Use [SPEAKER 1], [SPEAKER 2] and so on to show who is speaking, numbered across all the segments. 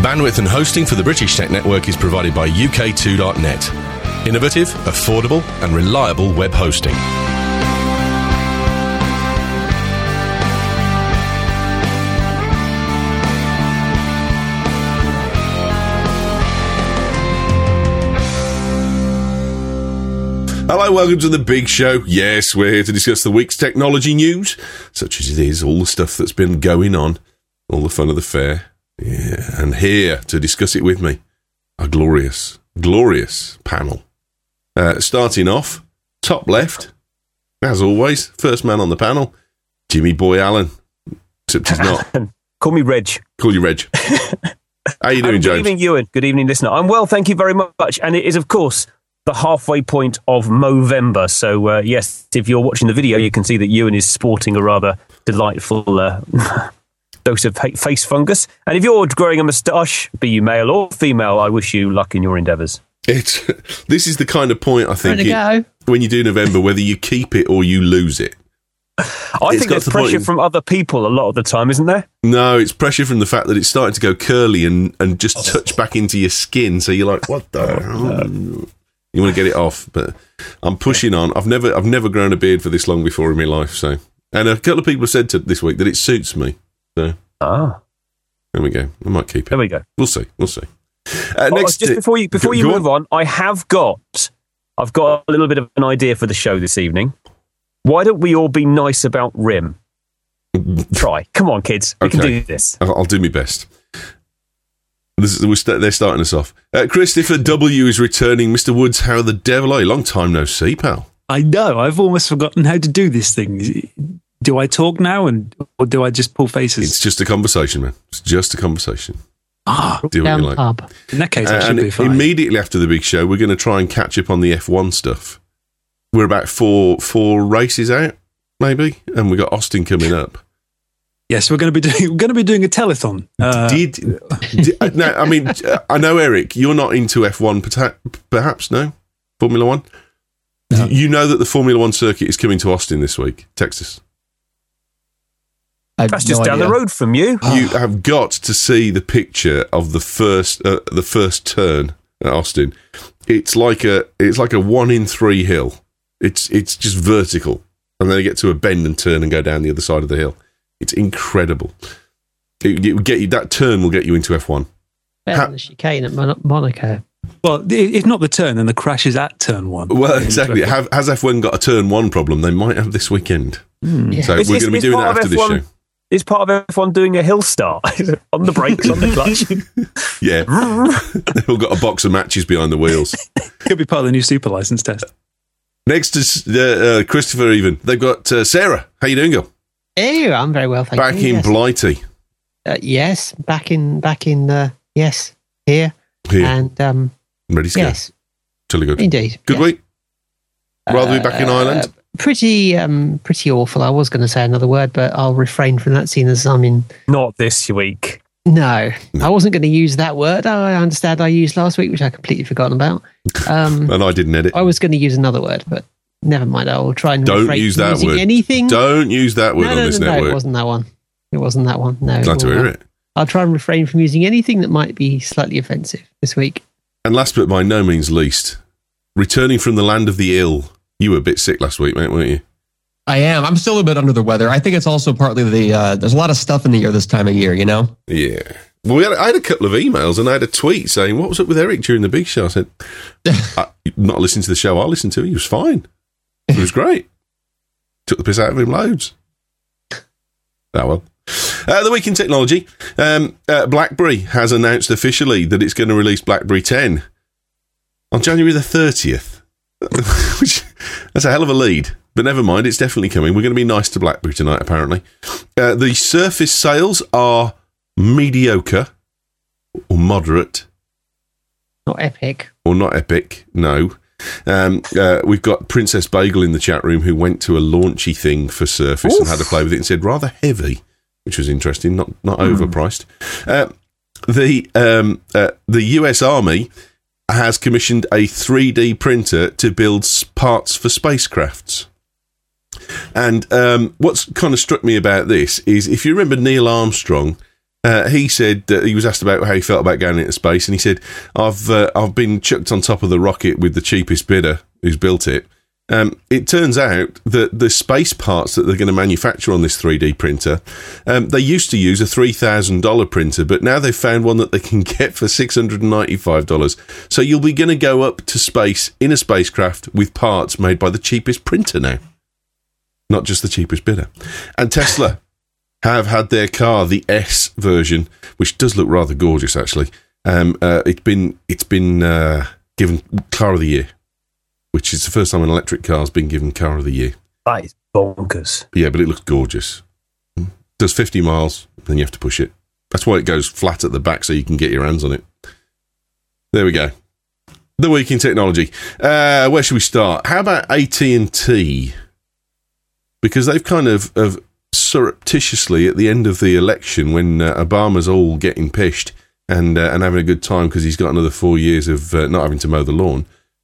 [SPEAKER 1] Bandwidth and hosting for the British Tech Network is provided by UK2.net. Innovative, affordable and reliable web hosting. Hello, welcome to the big show. Yes, we're here to discuss the week's technology news, such as it is, all the stuff that's been going on, all the fun of the fair. Yeah, and here to discuss it with me, a glorious, glorious panel. Starting off, top left, as always, first man on the panel, Jimmy Boy Allen, except he's not.
[SPEAKER 2] Call me Reg.
[SPEAKER 1] Call you Reg. How you doing, James?
[SPEAKER 2] Good evening, Ewan. Good evening, listener. I'm well, thank you very much. And it is, of course, the halfway point of Movember. So, yes, if you're watching the video, you can see that Ewan is sporting a rather delightful dose of face fungus. And if you're growing a moustache, be you male or female, I wish you luck in your endeavours.
[SPEAKER 1] This is the kind of point, I think, when you do November, whether you keep it or you lose it.
[SPEAKER 2] I think there's pressure from other people a lot of the time, isn't there?
[SPEAKER 1] No, it's pressure from the fact that it's starting to go curly and just touch back into your skin. So you're like, what the hell? You want to get it off, but I'm pushing on. I've never grown a beard for this long before in my life. So, and a couple of people have said this week that it suits me. So, there we go. I might keep it.
[SPEAKER 2] There we go.
[SPEAKER 1] We'll see.
[SPEAKER 2] Next, just before you move on, I've got a little bit of an idea for the show this evening. Why don't we all be nice about Rim? Try. Come on, kids. We can do this.
[SPEAKER 1] I'll do my best. They're starting us off. Christopher W. is returning. Mr. Woods, how the devil are you? Long time no see, pal.
[SPEAKER 3] I know. I've almost forgotten how to do this thing. Do I talk now, or do I just pull faces?
[SPEAKER 1] It's just a conversation, man. It's just a conversation. Do what you like.
[SPEAKER 3] Pub. In that case, I should be fine.
[SPEAKER 1] Immediately after the big show, we're going to try and catch up on the F1 stuff. We're about four races out, maybe, and we've got Austin coming up.
[SPEAKER 3] Yes, we're going to be doing a telethon.
[SPEAKER 1] No, I mean, I know, Eric, you're not into F1, perhaps, no? Formula One? No. You know that the Formula One circuit is coming to Austin this week, Texas.
[SPEAKER 2] That's just down the road from you.
[SPEAKER 1] You have got to see the picture of the first turn at Austin. It's like a 1 in 3 hill. It's just vertical, and then you get to a bend and turn and go down the other side of the hill. It's incredible. It will get you, that turn will get you into F1.
[SPEAKER 4] Better than the chicane at Monaco.
[SPEAKER 3] Well, if not the turn, then the crash is at turn 1.
[SPEAKER 1] Well, exactly. Has F1 got a turn 1 problem? They might have this weekend. Yeah. So we're going to be doing that after this show.
[SPEAKER 2] Is part of F1 doing a hill start? On the brakes, on the clutch?
[SPEAKER 1] Yeah. They've all got a box of matches behind the wheels.
[SPEAKER 3] Could be part of the new super license test.
[SPEAKER 1] Next is Christopher even. They've got Sarah. How you doing, girl?
[SPEAKER 4] Hey, I'm very well, thank you.
[SPEAKER 1] Back in Blighty.
[SPEAKER 4] Yes, back in yes, here. And
[SPEAKER 1] ready to go.
[SPEAKER 4] Yes.
[SPEAKER 1] Totally good.
[SPEAKER 4] Indeed.
[SPEAKER 1] Good week. Rather be back in Ireland.
[SPEAKER 4] Pretty awful. I was going to say another word, but I'll refrain from that, seeing as I'm in.
[SPEAKER 2] Not this week.
[SPEAKER 4] No, I wasn't going to use that word. I understand I used last week, which I completely forgotten about.
[SPEAKER 1] And I didn't edit.
[SPEAKER 4] I was going to use another word, but never mind. I will try and
[SPEAKER 1] don't use that word.
[SPEAKER 4] Anything.
[SPEAKER 1] Don't use that word on this network.
[SPEAKER 4] No, it wasn't that one. No.
[SPEAKER 1] Glad to hear it.
[SPEAKER 4] I'll try and refrain from using anything that might be slightly offensive this week.
[SPEAKER 1] And last but by no means least, returning from the land of the ill. You were a bit sick last week, mate, weren't you?
[SPEAKER 5] I am. I'm still a bit under the weather. I think it's also partly there's a lot of stuff in the air this time of year, you know?
[SPEAKER 1] Yeah. Well, I had a couple of emails and I had a tweet saying, what was up with Eric during the big show? I said, I'm not listening to the show I listened to. He was fine. It was great. Took the piss out of him loads. Well. The week in technology. BlackBerry has announced officially that it's going to release BlackBerry 10 on January the 30th. Which, that's a hell of a lead. But never mind, it's definitely coming. We're going to be nice to BlackBerry tonight, apparently. The Surface sales are mediocre or moderate.
[SPEAKER 4] Not epic.
[SPEAKER 1] Or not epic, no. We've got Princess Bagel in the chat room who went to a launchy thing for Surface and had a play with it and said rather heavy, which was interesting, not overpriced. The US Army has commissioned a 3D printer to build parts for spacecrafts. And what's kind of struck me about this is, if you remember Neil Armstrong He said he was asked about how he felt about going into space, and he said, "I've been chucked on top of the rocket with the cheapest bidder who's built it." It turns out that the space parts that they're going to manufacture on this 3D printer, they used to use a $3,000 printer, but now they've found one that they can get for $695. So you'll be going to go up to space in a spacecraft with parts made by the cheapest printer now, not just the cheapest bidder. And Tesla have had their car, the S version, which does look rather gorgeous, actually. It's been given Car of the Year, which is the first time an electric car has been given Car of the Year.
[SPEAKER 2] That is bonkers.
[SPEAKER 1] Yeah, but it looks gorgeous. Does 50 miles, then you have to push it. That's why it goes flat at the back, so you can get your hands on it. There we go. The week in technology. Where should we start? How about AT&T? Because they've kind of surreptitiously, at the end of the election, when Obama's all getting pished and having a good time because he's got another 4 years of not having to mow the lawn,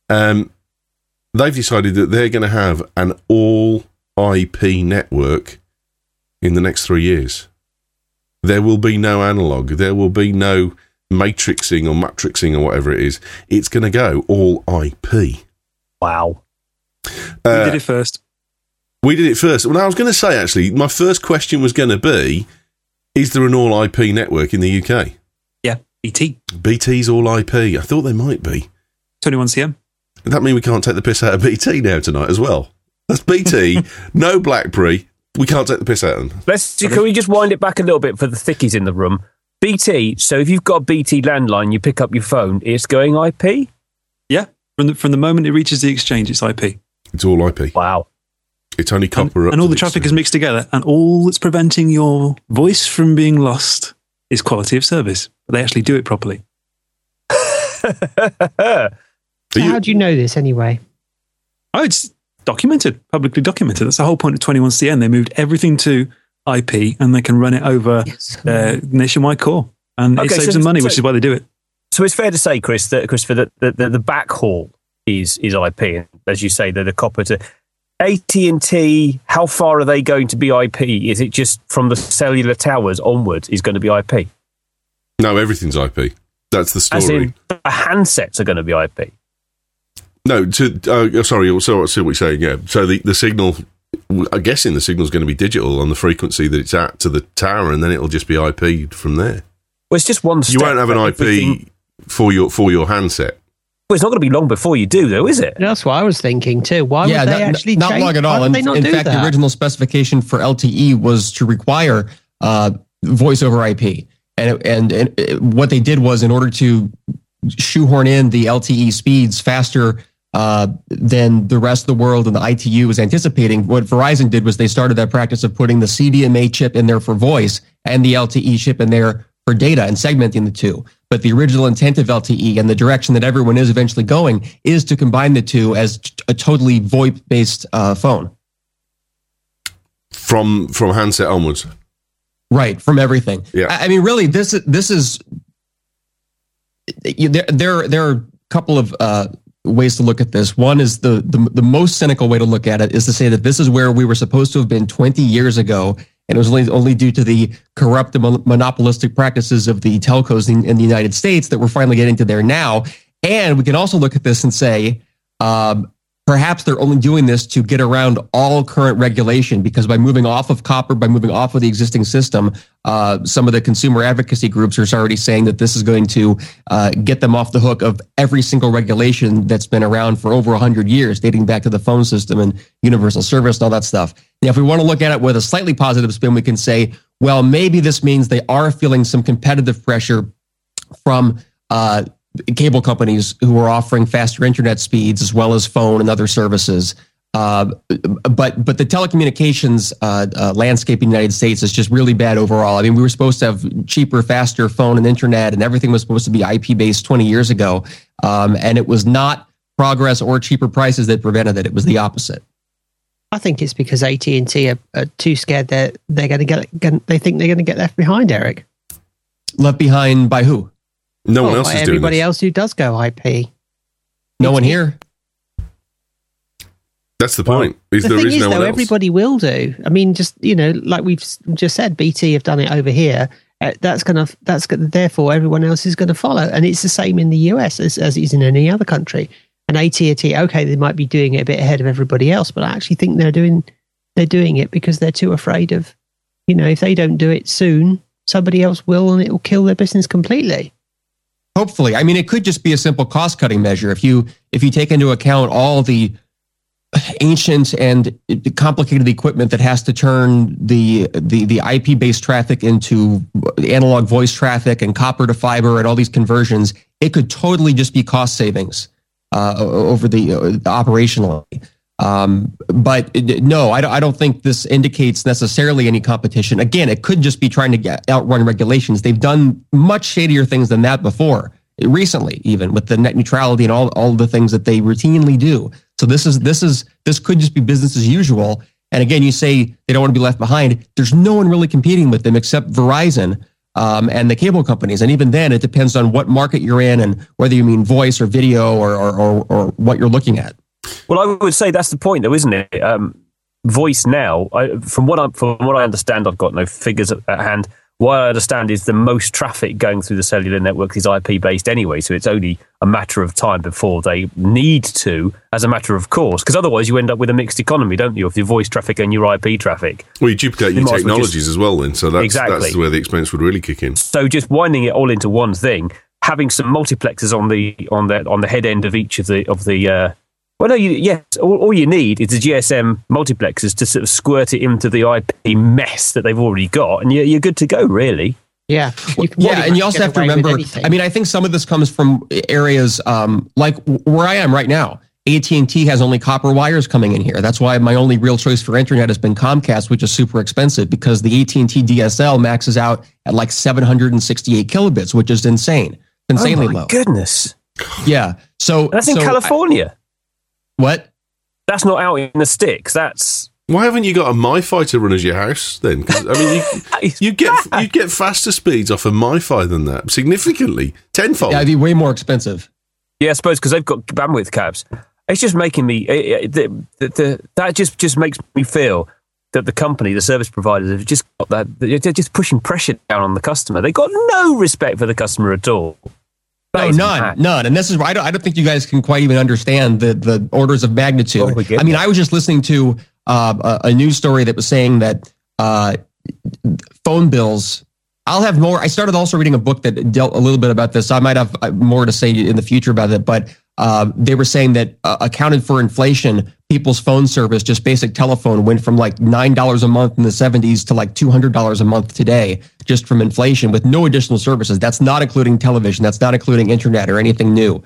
[SPEAKER 1] they've decided that they're going to have an all-IP network in the next 3 years. There will be no analog. There will be no matrixing or whatever it is. It's going to go all IP.
[SPEAKER 2] Wow.
[SPEAKER 3] We did it first.
[SPEAKER 1] We did it first. Well, I was going to say, actually, my first question was going to be, is there an all-IP network in the UK?
[SPEAKER 3] Yeah, BT.
[SPEAKER 1] BT's all-IP. I thought there might be.
[SPEAKER 3] 21CM.
[SPEAKER 1] Does that mean we can't take the piss out of BT now tonight as well? That's BT, no BlackBerry. We can't take the piss out of them.
[SPEAKER 2] Can we just wind it back a little bit for the thickies in the room? BT, so if you've got a BT landline, you pick up your phone, it's going IP?
[SPEAKER 3] Yeah, from the moment it reaches the exchange, it's IP.
[SPEAKER 1] It's all IP.
[SPEAKER 2] Wow.
[SPEAKER 1] It's only copper.
[SPEAKER 3] And all the traffic is mixed together, and all that's preventing your voice from being lost is quality of service. They actually do it properly.
[SPEAKER 4] So how do you know this anyway?
[SPEAKER 3] Oh, it's documented, publicly documented. That's the whole point of 21CN. They moved everything to IP, and they can run it over nationwide core, and it saves them money, which is why they do it.
[SPEAKER 2] So it's fair to say, Christopher, that the backhaul is IP, and as you say, the copper to AT&T. How far are they going to be IP? Is it just from the cellular towers onwards is going to be IP?
[SPEAKER 1] No, everything's IP. That's the story.
[SPEAKER 2] As in, the handsets are going to be IP.
[SPEAKER 1] No, sorry. So I see what you're saying. Yeah. So the signal, I'm guessing the signal's going to be digital on the frequency that it's at to the tower, and then it'll just be IP from there.
[SPEAKER 2] Well, it's just one step.
[SPEAKER 1] You won't have an IP for your handset.
[SPEAKER 2] Well, it's not going to be long before you do, though, is it?
[SPEAKER 4] That's what I was thinking too. Why would they actually
[SPEAKER 5] not
[SPEAKER 4] change?
[SPEAKER 5] long at all.
[SPEAKER 4] Why would they not
[SPEAKER 5] in
[SPEAKER 4] do
[SPEAKER 5] fact,
[SPEAKER 4] that?
[SPEAKER 5] the original specification for LTE was to require voice over IP, and what they did was, in order to shoehorn in the LTE speeds faster than the rest of the world and the ITU was anticipating, what Verizon did was they started that practice of putting the CDMA chip in there for voice and the LTE chip in there for data and segmenting the two. But the original intent of LTE and the direction that everyone is eventually going is to combine the two as a totally VoIP-based phone.
[SPEAKER 1] From handset onwards.
[SPEAKER 5] Right, from everything.
[SPEAKER 1] Yeah.
[SPEAKER 5] I mean, really, this is there are a couple of ways to look at this. One is the most cynical way to look at it is to say that this is where we were supposed to have been 20 years ago, and it was only due to the corrupt and monopolistic practices of the telcos in the United States that we're finally getting to there now. And we can also look at this and say, perhaps they're only doing this to get around all current regulation, because by moving off of copper, by moving off of the existing system, some of the consumer advocacy groups are already saying that this is going to get them off the hook of every single regulation that's been around for over 100 years, dating back to the phone system and universal service and all that stuff. Now, if we want to look at it with a slightly positive spin, we can say, well, maybe this means they are feeling some competitive pressure from cable companies who are offering faster internet speeds as well as phone and other services. But the telecommunications landscape in the United States is just really bad overall. I mean, we were supposed to have cheaper, faster phone and internet, and everything was supposed to be IP-based 20 years ago. And it was not progress or cheaper prices that prevented it. It was the opposite.
[SPEAKER 4] I think it's because AT&T are too scared that they're going to they think they're going to get left behind, Eric.
[SPEAKER 5] Left behind by who?
[SPEAKER 1] No one else is doing this.
[SPEAKER 4] Everybody else who does go IP.
[SPEAKER 5] No one here.
[SPEAKER 1] That's the point.
[SPEAKER 4] The thing is, though, everybody will do. I mean, just, like we've just said, BT have done it over here. therefore everyone else is going to follow. And it's the same in the US as it is in any other country. And AT&T, okay, they might be doing it a bit ahead of everybody else, but I actually think they're doing it because they're too afraid of, if they don't do it soon, somebody else will, and it will kill their business completely.
[SPEAKER 5] Hopefully. I mean, it could just be a simple cost-cutting measure. If you take into account all the ancient and complicated equipment that has to turn the IP-based traffic into analog voice traffic and copper to fiber and all these conversions, it could totally just be cost savings over the operationally. But no, I don't think this indicates necessarily any competition. Again, it could just be trying to outrun regulations. They've done much shadier things than that before, recently, even with the net neutrality and all the things that they routinely do. So this could just be business as usual. And again, you say they don't want to be left behind. There's no one really competing with them except Verizon and the cable companies. And even then, it depends on what market you're in and whether you mean voice or video or what you're looking at.
[SPEAKER 2] Well, I would say that's the point, though, isn't it? Voice now, from what I understand, I've got no figures at hand. What I understand is the most traffic going through the cellular network is IP-based anyway, so it's only a matter of time before they need to, as a matter of course, because otherwise you end up with a mixed economy, don't you, of your voice traffic and your IP traffic.
[SPEAKER 1] Well, you duplicate your technologies as well then, so that's where the expense would really kick in.
[SPEAKER 2] So just winding it all into one thing, having some multiplexers on the head end of each of the well, no, all you need is the GSM multiplexers to sort of squirt it into the IP mess that they've already got, and you're good to go, really.
[SPEAKER 4] Yeah.
[SPEAKER 5] And you also have to remember, I mean, I think some of this comes from areas like where I am right now. AT&T has only copper wires coming in here. That's why my only real choice for internet has been Comcast, which is super expensive because the AT&T DSL maxes out at like 768 kilobits, which is insanely low.
[SPEAKER 2] Oh my goodness.
[SPEAKER 5] Yeah. So
[SPEAKER 2] that's in California.
[SPEAKER 5] What?
[SPEAKER 2] That's not out in the sticks. That's...
[SPEAKER 1] Why haven't you got a MiFi to run as your house then? 'Cause, I mean, you get faster speeds off of MiFi than that, significantly, tenfold.
[SPEAKER 5] Yeah, it'd be way more expensive.
[SPEAKER 2] Yeah, I suppose because they've got bandwidth caps. It's just making me... that just makes me feel that the company, the service providers, have just got that... They're just pushing pressure down on the customer. They've got no respect for the customer at all.
[SPEAKER 5] No, none. And this is why I don't think you guys can quite even understand the orders of magnitude. I mean, I was just listening to a news story that was saying that phone bills. I'll have more. I started also reading a book that dealt a little bit about this. I might have more to say in the future about it, but they were saying that accounted for inflation, people's phone service, just basic telephone, went from like $9 a month in the 70s to like $200 a month today, just from inflation with no additional services. That's not including television. That's not including internet or anything new.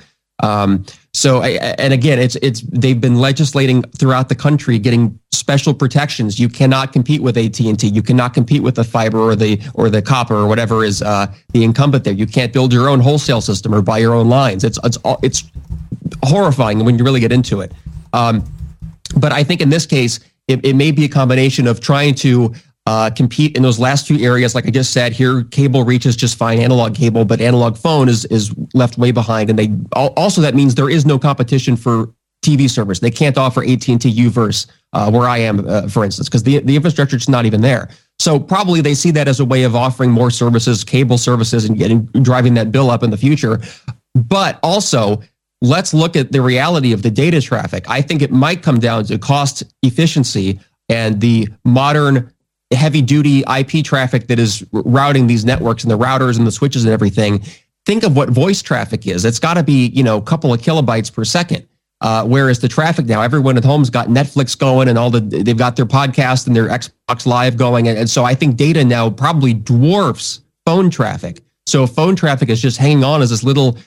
[SPEAKER 5] And again, they've been legislating throughout the country, getting special protections. You cannot compete with AT&T. You cannot compete with the fiber or the copper or whatever is the incumbent there. You can't build your own wholesale system or buy your own lines. It's horrifying when you really get into it. But I think in this case, it may be a combination of trying to compete in those last two areas. Like I just said, here cable reaches just fine, analog cable, but analog phone is left way behind. And also that means there is no competition for TV service. They can't offer AT&T Uverse where I am, for instance, because the infrastructure is not even there. So probably they see that as a way of offering more services, cable services, and driving that bill up in the future. But also, let's look at the reality of the data traffic. I think it might come down to cost efficiency and the modern heavy-duty IP traffic that is routing these networks and the routers and the switches and everything. Think of what voice traffic is. It's got to be, a couple of kilobytes per second. Whereas the traffic now, everyone at home's got Netflix going and they've got their podcast and their Xbox Live going. And so I think data now probably dwarfs phone traffic. So phone traffic is just hanging on as this little,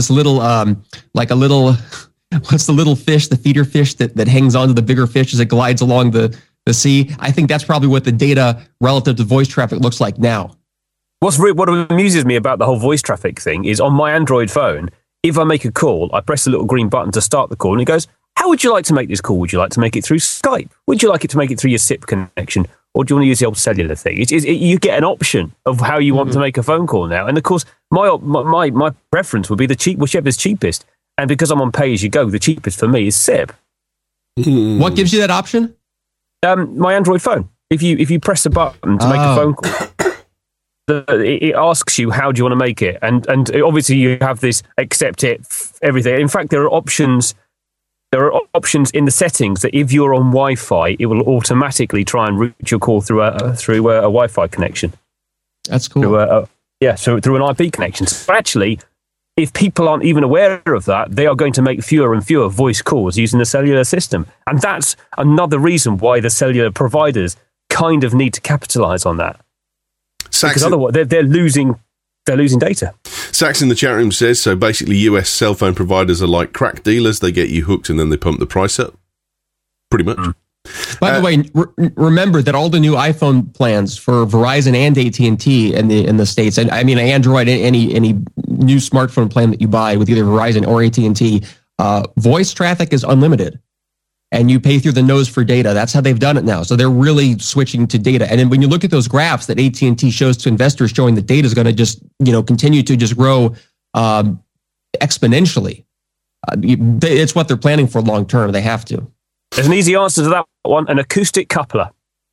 [SPEAKER 5] like a little, what's the little fish, the feeder fish that hangs on to the bigger fish as it glides along the sea. I think that's probably what the data relative to voice traffic looks like now.
[SPEAKER 2] What amuses me about the whole voice traffic thing is on my Android phone, if I make a call, I press the little green button to start the call and it goes, how would you like to make this call? Would you like to make it through Skype? Would you like it to make it through your SIP connection? Or do you want to use the old cellular thing? You get an option of how you want to make a phone call now. And of course, my preference would be whichever's cheapest. And because I'm on pay-as-you-go, the cheapest for me is SIP.
[SPEAKER 5] What gives you that option?
[SPEAKER 2] My Android phone. If you press a button to make a phone call. it asks you how do you want to make it, and obviously you have this accept it, everything. In fact, there are options in the settings that if you're on Wi-Fi, it will automatically try and route your call through a Wi-Fi connection.
[SPEAKER 5] That's cool.
[SPEAKER 2] Through an IP connection. So actually, if people aren't even aware of that, they are going to make fewer and fewer voice calls using the cellular system, and that's another reason why the cellular providers kind of need to capitalize on that. Because otherwise they're losing data.
[SPEAKER 1] Sax in the chat room says, so basically US cell phone providers are like crack dealers. They get you hooked and then they pump the price up. Pretty much.
[SPEAKER 5] By the way, remember that all the new iPhone plans for Verizon and AT&T in the States, and I mean Android, any new smartphone plan that you buy with either Verizon or AT&T, voice traffic is unlimited. And you pay through the nose for data. That's how they've done it now. So they're really switching to data. And then when you look at those graphs that AT&T shows to investors showing that data is going to just, continue to just grow exponentially, it's what they're planning for long term. They have to.
[SPEAKER 2] There's an easy answer to that one: an acoustic coupler.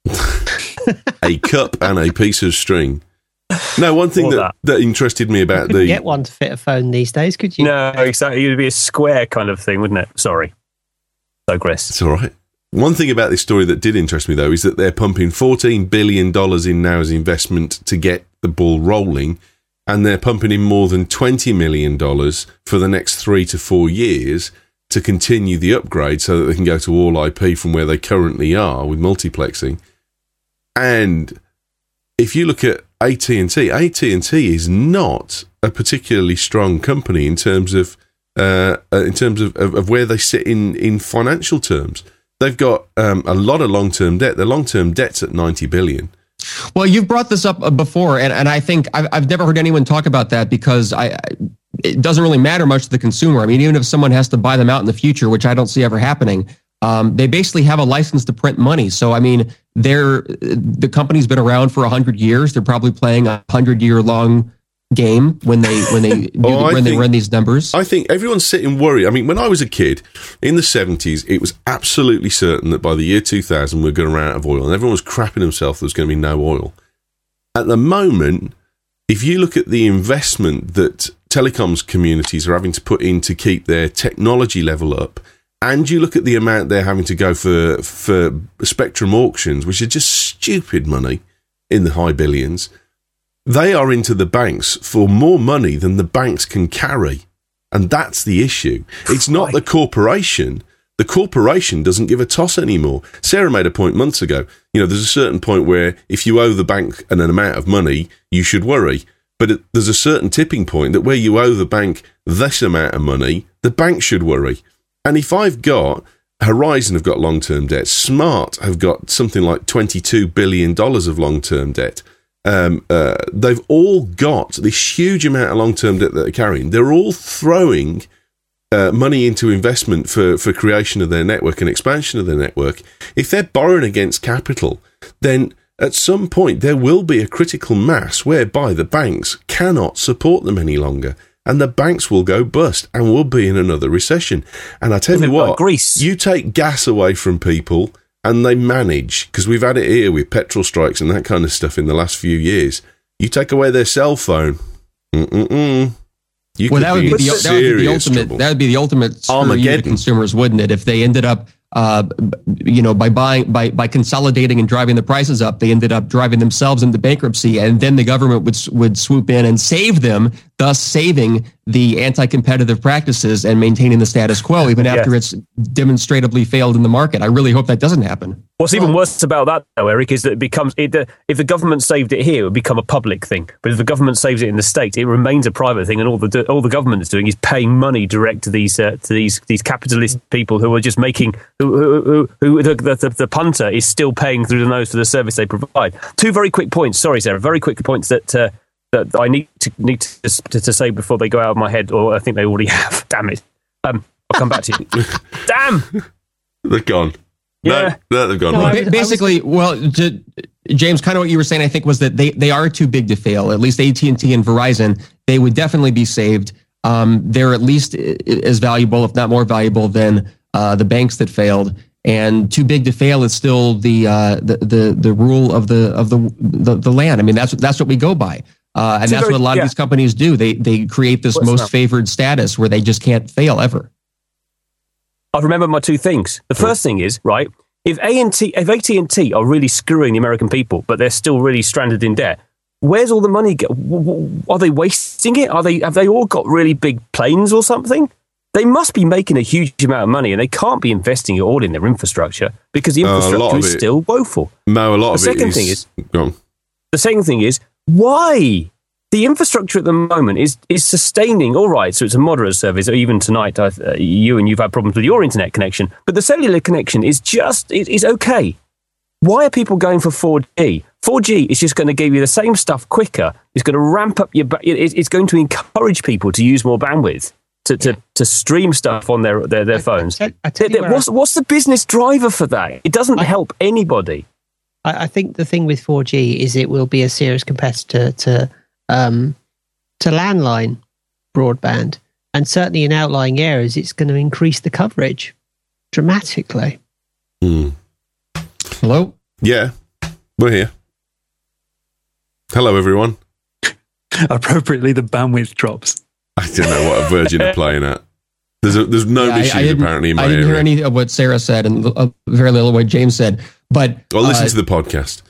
[SPEAKER 1] A cup and a piece of string. No, one thing that interested me about
[SPEAKER 4] you couldn't get one to fit a phone these days, could you?
[SPEAKER 2] No, exactly. It would be a square kind of thing, wouldn't it? Sorry. Chris.
[SPEAKER 1] It's all right. One thing about this story that did interest me, though, is that they're pumping $14 billion in now as investment to get the ball rolling, and they're pumping in more than $20 million for the next 3 to 4 years to continue the upgrade so that they can go to all IP from where they currently are with multiplexing. And if you look at AT&T is not a particularly strong company in terms of where they sit in financial terms. They've got a lot of long-term debt. Their long-term debt's at $90 billion.
[SPEAKER 5] Well, you've brought this up before, and I think I've never heard anyone talk about that because it doesn't really matter much to the consumer. I mean, even if someone has to buy them out in the future, which I don't see ever happening, they basically have a license to print money. So, I mean, the company's been around for 100 years. They're probably playing a 100-year-long game when they run these numbers.
[SPEAKER 1] I think everyone's sitting worried. I mean, when I was a kid in the 70s, it was absolutely certain that by the year 2000 we were going to run out of oil, and everyone was crapping himself there was going to be no oil. At the moment, if you look at the investment that telecoms communities are having to put in to keep their technology level up, and you look at the amount they're having to go for spectrum auctions, which are just stupid money in the high billions, they are into the banks for more money than the banks can carry. And that's the issue. It's not the corporation. The corporation doesn't give a toss anymore. Sarah made a point months ago. There's a certain point where if you owe the bank an amount of money, you should worry. But there's a certain tipping point that where you owe the bank this amount of money, the bank should worry. And if I've got Horizon have got long-term debt, Smart have got something like $22 billion of long-term debt. They've all got this huge amount of long-term debt that they're carrying. They're all throwing money into investment for creation of their network and expansion of their network. If they're borrowing against capital, then at some point there will be a critical mass whereby the banks cannot support them any longer, and the banks will go bust and we'll be in another recession. And I tell you what,
[SPEAKER 2] Greece.
[SPEAKER 1] You take gas away from people and they manage, because we've had it here with petrol strikes and that kind of stuff in the last few years. You take away their cell phone, that would be the ultimate Armageddon. Consumers, wouldn't it? If they ended up,
[SPEAKER 5] by consolidating and driving the prices up, they ended up driving themselves into bankruptcy, and then the government would swoop in and save them, thus saving the anti-competitive practices and maintaining the status quo, even after it's demonstrably failed in the market. I really hope that doesn't happen.
[SPEAKER 2] What's even worse about that, though, Eric, is that if the government saved it here, it would become a public thing. But if the government saves it in the States, it remains a private thing, and all the government is doing is paying money direct to these capitalist people who are just making the punter is still paying through the nose for the service they provide. Two very quick points. Sorry, Sarah. Very quick points that I need to say before they go out of my head, or I think they already have. Damn it. I'll come back to you. Damn.
[SPEAKER 1] They're gone.
[SPEAKER 2] Yeah.
[SPEAKER 1] No, they've gone.
[SPEAKER 5] Basically, James, kind of what you were saying, I think, was that they are too big to fail. At least AT&T and Verizon, they would definitely be saved. They're at least as valuable, if not more valuable, than the banks that failed. and too big to fail is still the rule of the land. I mean, that's what we go by. And that's what a lot of these companies do. They create this most favored status where they just can't fail ever.
[SPEAKER 2] I remember my two things. The first thing is, right, if AT&T are really screwing the American people, but they're still really stranded in debt, where's all the money go? Are they wasting it? Have they all got really big planes or something? They must be making a huge amount of money, and they can't be investing it all in their infrastructure because the infrastructure is still woeful.
[SPEAKER 1] No, a lot of it is...
[SPEAKER 2] The second thing is, why? The infrastructure at the moment is sustaining, all right, so it's a moderate service, or even tonight, you've had problems with your internet connection, but the cellular connection is okay. Why are people going for 4G? 4G is just going to give you the same stuff quicker. It's going to ramp up it's going to encourage people to use more bandwidth, to stream stuff on their phones. What's the business driver for that? It doesn't help anybody.
[SPEAKER 4] I think the thing with 4G is it will be a serious competitor to landline broadband, and certainly in outlying areas, it's going to increase the coverage dramatically.
[SPEAKER 5] Hello?
[SPEAKER 1] Yeah, we're here. Hello, everyone.
[SPEAKER 3] Appropriately, the bandwidth drops.
[SPEAKER 1] I don't know what a Virgin are playing at. There's no issues apparently in my area.
[SPEAKER 5] I didn't hear any of what Sarah said and very little what James said. But
[SPEAKER 1] listen to the podcast.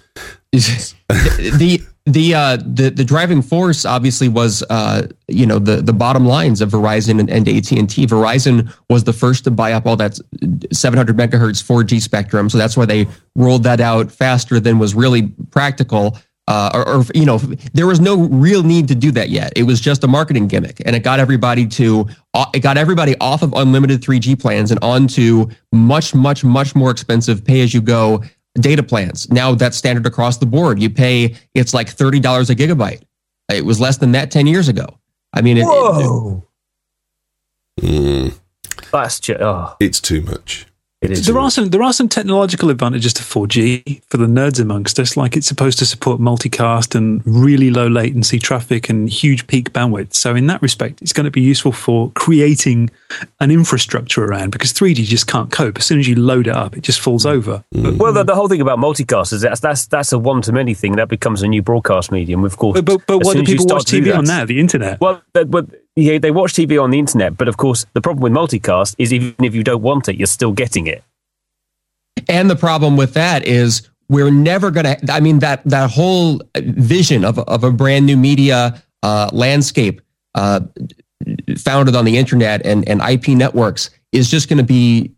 [SPEAKER 5] The driving force obviously was the bottom lines of Verizon and AT&T. Verizon was the first to buy up all that 700 megahertz 4G spectrum, so that's why they rolled that out faster than was really practical. There was no real need to do that yet. It was just a marketing gimmick, and it got everybody off of unlimited 3G plans and onto much, much, much more expensive pay-as-you-go data plans. Now that's standard across the board. It's like $30 a gigabyte. It was less than that 10 years ago. I mean,
[SPEAKER 2] That's just,
[SPEAKER 1] it's too much.
[SPEAKER 3] There are some technological advantages to 4G for the nerds amongst us, like it's supposed to support multicast and really low latency traffic and huge peak bandwidth. So in that respect, it's going to be useful for creating an infrastructure around, because 3G just can't cope. As soon as you load it up, it just falls over.
[SPEAKER 2] Well, the whole thing about multicast is that's a one-to-many thing. That becomes a new broadcast medium, of course.
[SPEAKER 3] But what do people watch TV on now? The internet?
[SPEAKER 2] Well, yeah, they watch TV on the internet, but of course, the problem with multicast is even if you don't want it, you're still getting it.
[SPEAKER 5] And the problem with that is we're never going to, I mean, that whole vision of a brand new media landscape founded on the internet and IP networks is just going to be,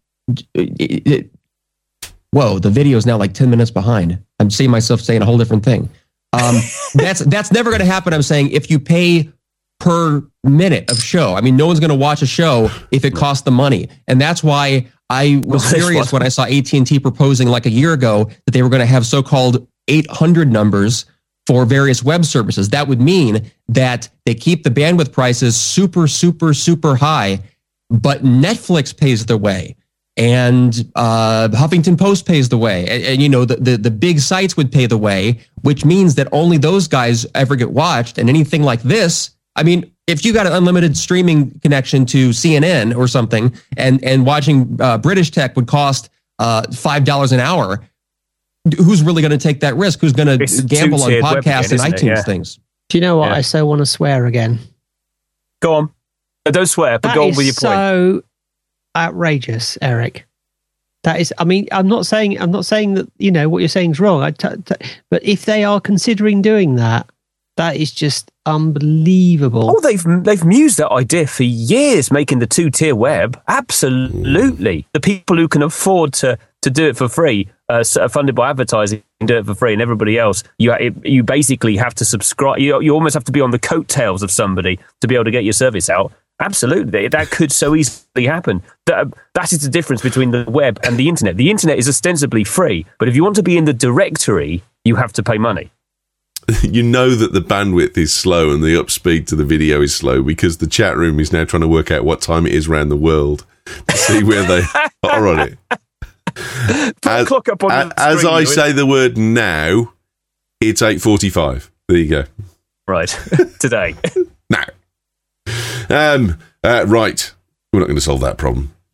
[SPEAKER 5] whoa, the video is now like 10 minutes behind. I'm seeing myself saying a whole different thing. That's never going to happen. I'm saying if you pay per minute of show, I mean, no one's going to watch a show if it costs the money. And that's why I was furious when I saw AT&T proposing like a year ago that they were going to have so-called 800 numbers for various web services. That would mean that they keep the bandwidth prices super, super, super high, but Netflix pays the way, and Huffington Post pays the way, and the big sites would pay the way, which means that only those guys ever get watched. And anything like this, I mean, if you got an unlimited streaming connection to CNN or something, and watching British tech would cost $5 an hour, who's really going to take that risk? Who's going to gamble on podcasts and iTunes things?
[SPEAKER 4] Do you know what? I so want to swear again.
[SPEAKER 2] Go on. Don't swear, but go on with your point.
[SPEAKER 4] So outrageous, Eric. That is, I mean, I'm not saying that, what you're saying is wrong. But if they are considering doing that, that is just unbelievable.
[SPEAKER 2] Oh, they've mused that idea for years, making the two-tier web. Absolutely. The people who can afford to do it for free, funded by advertising, do it for free, and everybody else, you basically have to subscribe. You almost have to be on the coattails of somebody to be able to get your service out. Absolutely. That could so easily happen. That is the difference between the web and the internet. The internet is ostensibly free, but if you want to be in the directory, you have to pay money.
[SPEAKER 1] You know that the bandwidth is slow and the upspeed to the video is slow because the chat room is now trying to work out what time it is around the world to see where they are on it.
[SPEAKER 2] Clock up on
[SPEAKER 1] as I say the word now, it's 8:45. There you go.
[SPEAKER 2] Right. Today.
[SPEAKER 1] Now. Right. We're not going to solve that problem.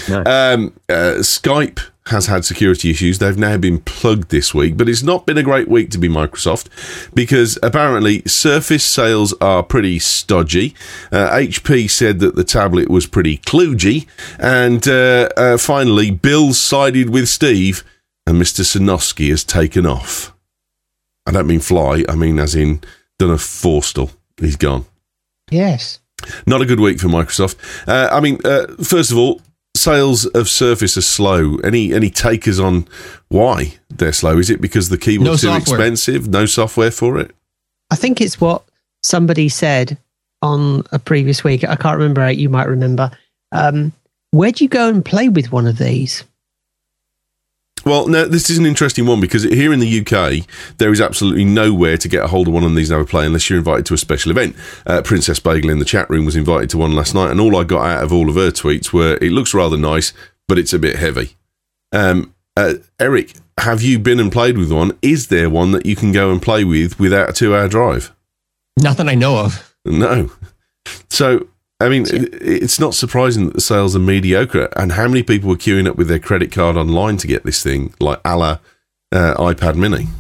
[SPEAKER 2] No.
[SPEAKER 1] Skype has had security issues. They've now been plugged this week, but it's not been a great week to be Microsoft because apparently Surface sales are pretty stodgy. HP said that the tablet was pretty kludgy. And finally, Bill sided with Steve and Mr. Sinosky has taken off. I don't mean fly, I mean as in done a Forstall. He's gone.
[SPEAKER 4] Yes.
[SPEAKER 1] Not a good week for Microsoft. First of all, sales of Surface are slow. Any takers on why they're slow? Is it because the keyboard's too expensive? No software for it?
[SPEAKER 4] I think it's what somebody said on a previous week. I can't remember. You might remember. Where do you go and play with one of these?
[SPEAKER 1] Well, no, this is an interesting one because here in the UK, there is absolutely nowhere to get a hold of one of these and have a play unless you're invited to a special event. Princess Bagel in the chat room was invited to one last night, and all I got out of all of her tweets were, it looks rather nice, but it's a bit heavy. Eric, have you been and played with one? Is there one that you can go and play with without a 2-hour drive?
[SPEAKER 5] Nothing I know of.
[SPEAKER 1] No. So, I mean, it's not surprising that the sales are mediocre. And how many people were queuing up with their credit card online to get this thing, like a la iPad Mini?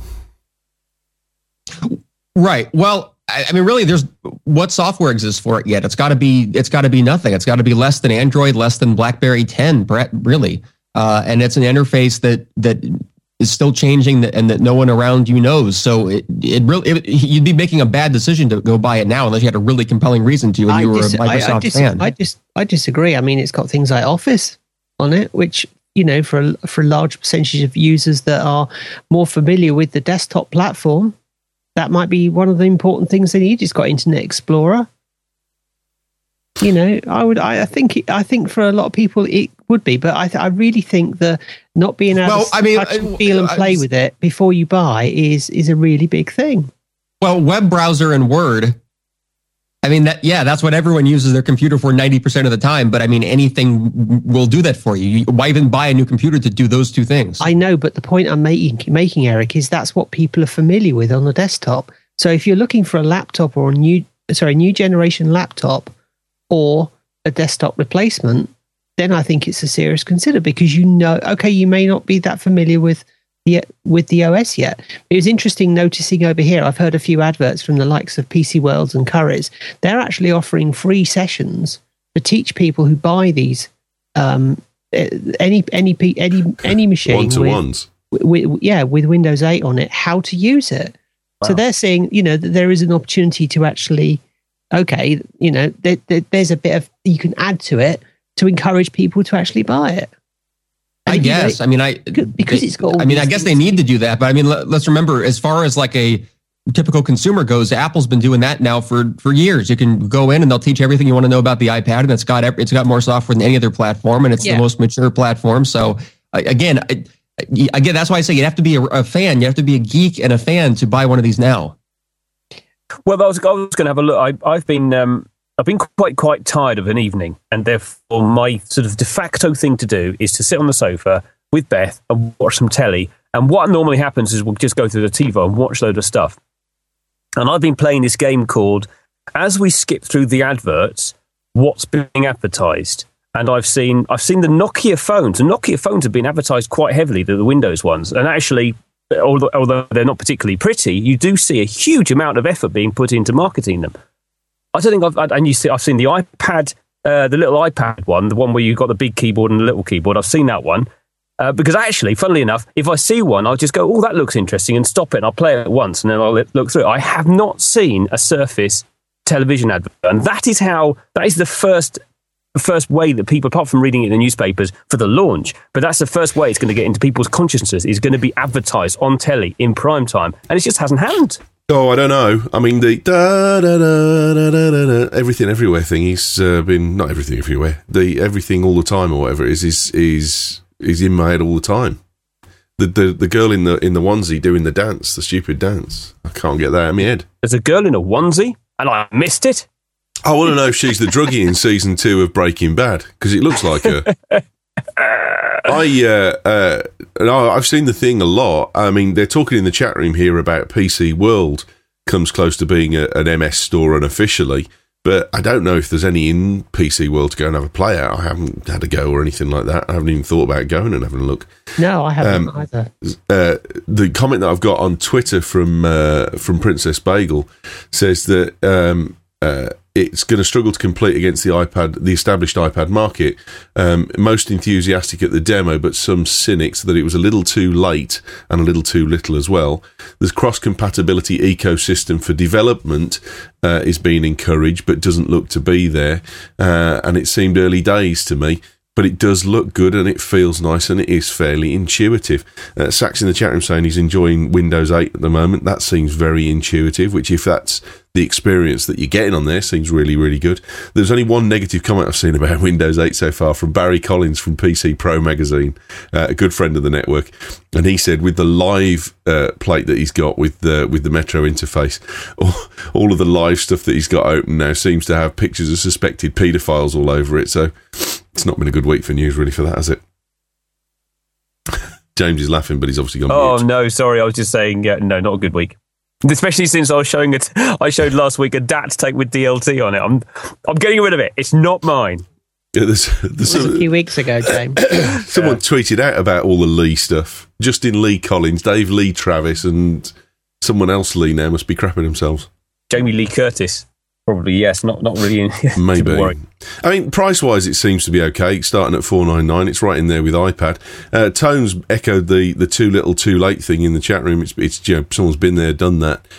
[SPEAKER 5] Right. Well, I mean, really, there's what software exists for it yet? It's got to be nothing. It's got to be less than Android, less than BlackBerry 10, really. And it's an interface that is still changing and that no one around you knows. So you'd be making a bad decision to go buy it now unless you had a really compelling reason to and you were a Microsoft fan.
[SPEAKER 4] I disagree. I mean, it's got things like Office on it, which, you know, for a large percentage of users that are more familiar with the desktop platform, that might be one of the important things they need. It's got Internet Explorer. You know, I think for a lot of people it would be, but I really think that not being able to touch and feel and play with it before you buy is a really big thing.
[SPEAKER 5] Well, web browser and Word, I mean, that's what everyone uses their computer for 90% of the time. But I mean, anything will do that for you. Why even buy a new computer to do those two things? I
[SPEAKER 4] know, but the point I'm making, Eric, is that's what people are familiar with on the desktop. So if you're looking for a laptop or a new generation laptop or a desktop replacement, then I think it's a serious consider because you may not be that familiar with the OS yet. It was interesting noticing over here, I've heard a few adverts from the likes of PC Worlds and Currys. They're actually offering free sessions to teach people who buy these any machine
[SPEAKER 1] one-to-ones.
[SPEAKER 4] with Windows 8 on it, how to use it. Wow. So they're saying, you know, that there is an opportunity to actually, you know, there's a bit of you can add to it to encourage people to actually buy it.
[SPEAKER 5] I guess. I mean,
[SPEAKER 4] because it's got.
[SPEAKER 5] I mean, I guess they need to do that, but I mean, let's remember, as far as like a typical consumer goes, Apple's been doing that now for years. You can go in and they'll teach everything you want to know about the iPad, and it's got more software than any other platform, and it's the most mature platform. So again, that's why I say you have to be a fan. You have to be a geek and a fan to buy one of these now.
[SPEAKER 2] Well, I was going to have a look. I've been quite tired of an evening, and therefore my sort of de facto thing to do is to sit on the sofa with Beth and watch some telly. And what normally happens is we'll just go through the TiVo and watch a load of stuff. And I've been playing this game called, as we skip through the adverts, what's being advertised. And I've seen the Nokia phones. And Nokia phones have been advertised quite heavily, the Windows ones. And actually, although they're not particularly pretty, you do see a huge amount of effort being put into marketing them. I don't think I've seen the iPad, the little iPad one, the one where you've got the big keyboard and the little keyboard. I've seen that one. Because actually, funnily enough, if I see one, I'll just go, oh, that looks interesting, and stop it, and I'll play it once, and then I'll look through it. I have not seen a Surface television advert, and that is the first way that people, apart from reading it in the newspapers for the launch, but that's the first way it's going to get into people's consciousness, is going to be advertised on telly in prime time, and it just hasn't happened.
[SPEAKER 1] Oh, I don't know. I mean, the everything everywhere thing has been, not everything everywhere, the everything all the time or whatever it is in my head all the time. The girl in the onesie doing the dance, the stupid dance. I can't get that out of my head.
[SPEAKER 2] There's a girl in a onesie, and I missed it.
[SPEAKER 1] I want to know if she's the druggie in season 2 of Breaking Bad, because it looks like her. I've seen the thing a lot. I mean, they're talking in the chat room here about PC World comes close to being an MS store unofficially, But I don't know if there's any in PC World to go and have a play out. I haven't had a go or anything like that. I haven't even thought about going and having a look.
[SPEAKER 4] No, I haven't either.
[SPEAKER 1] The comment that I've got on Twitter from Princess Bagel says that it's going to struggle to compete against the established iPad market. Most enthusiastic at the demo, but some cynics that it was a little too late and a little too little as well. The cross-compatibility ecosystem for development is being encouraged, but doesn't look to be there. And it seemed early days to me. But it does look good and it feels nice and it is fairly intuitive. Sax in the chat room saying he's enjoying Windows 8 at the moment. That seems very intuitive, which if that's the experience that you're getting on there, seems really, really good. There's only one negative comment I've seen about Windows 8 so far from Barry Collins from PC Pro Magazine, a good friend of the network. And he said with the live plate that he's got with the Metro interface, all of the live stuff that he's got open now seems to have pictures of suspected paedophiles all over it. So it's not been a good week for news, really, for that, has it? James is laughing, but he's obviously gone mute.
[SPEAKER 2] Oh, no, sorry. I was just saying, no, not a good week. Especially since I showed last week a DAT tape with DLT on it. I'm getting rid of it. It's not mine.
[SPEAKER 1] Yeah, there's
[SPEAKER 4] a few weeks ago, James.
[SPEAKER 1] Someone tweeted out about all the Lee stuff. Justin Lee Collins, Dave Lee Travis, and someone else Lee now must be crapping themselves.
[SPEAKER 2] Jamie Lee Curtis. Probably, yes. Not really.
[SPEAKER 1] Maybe. I mean, price-wise, it seems to be okay. Starting at $499, it's right in there with iPad. Tones echoed the too little, too late thing in the chat room. It's someone's been there, done that.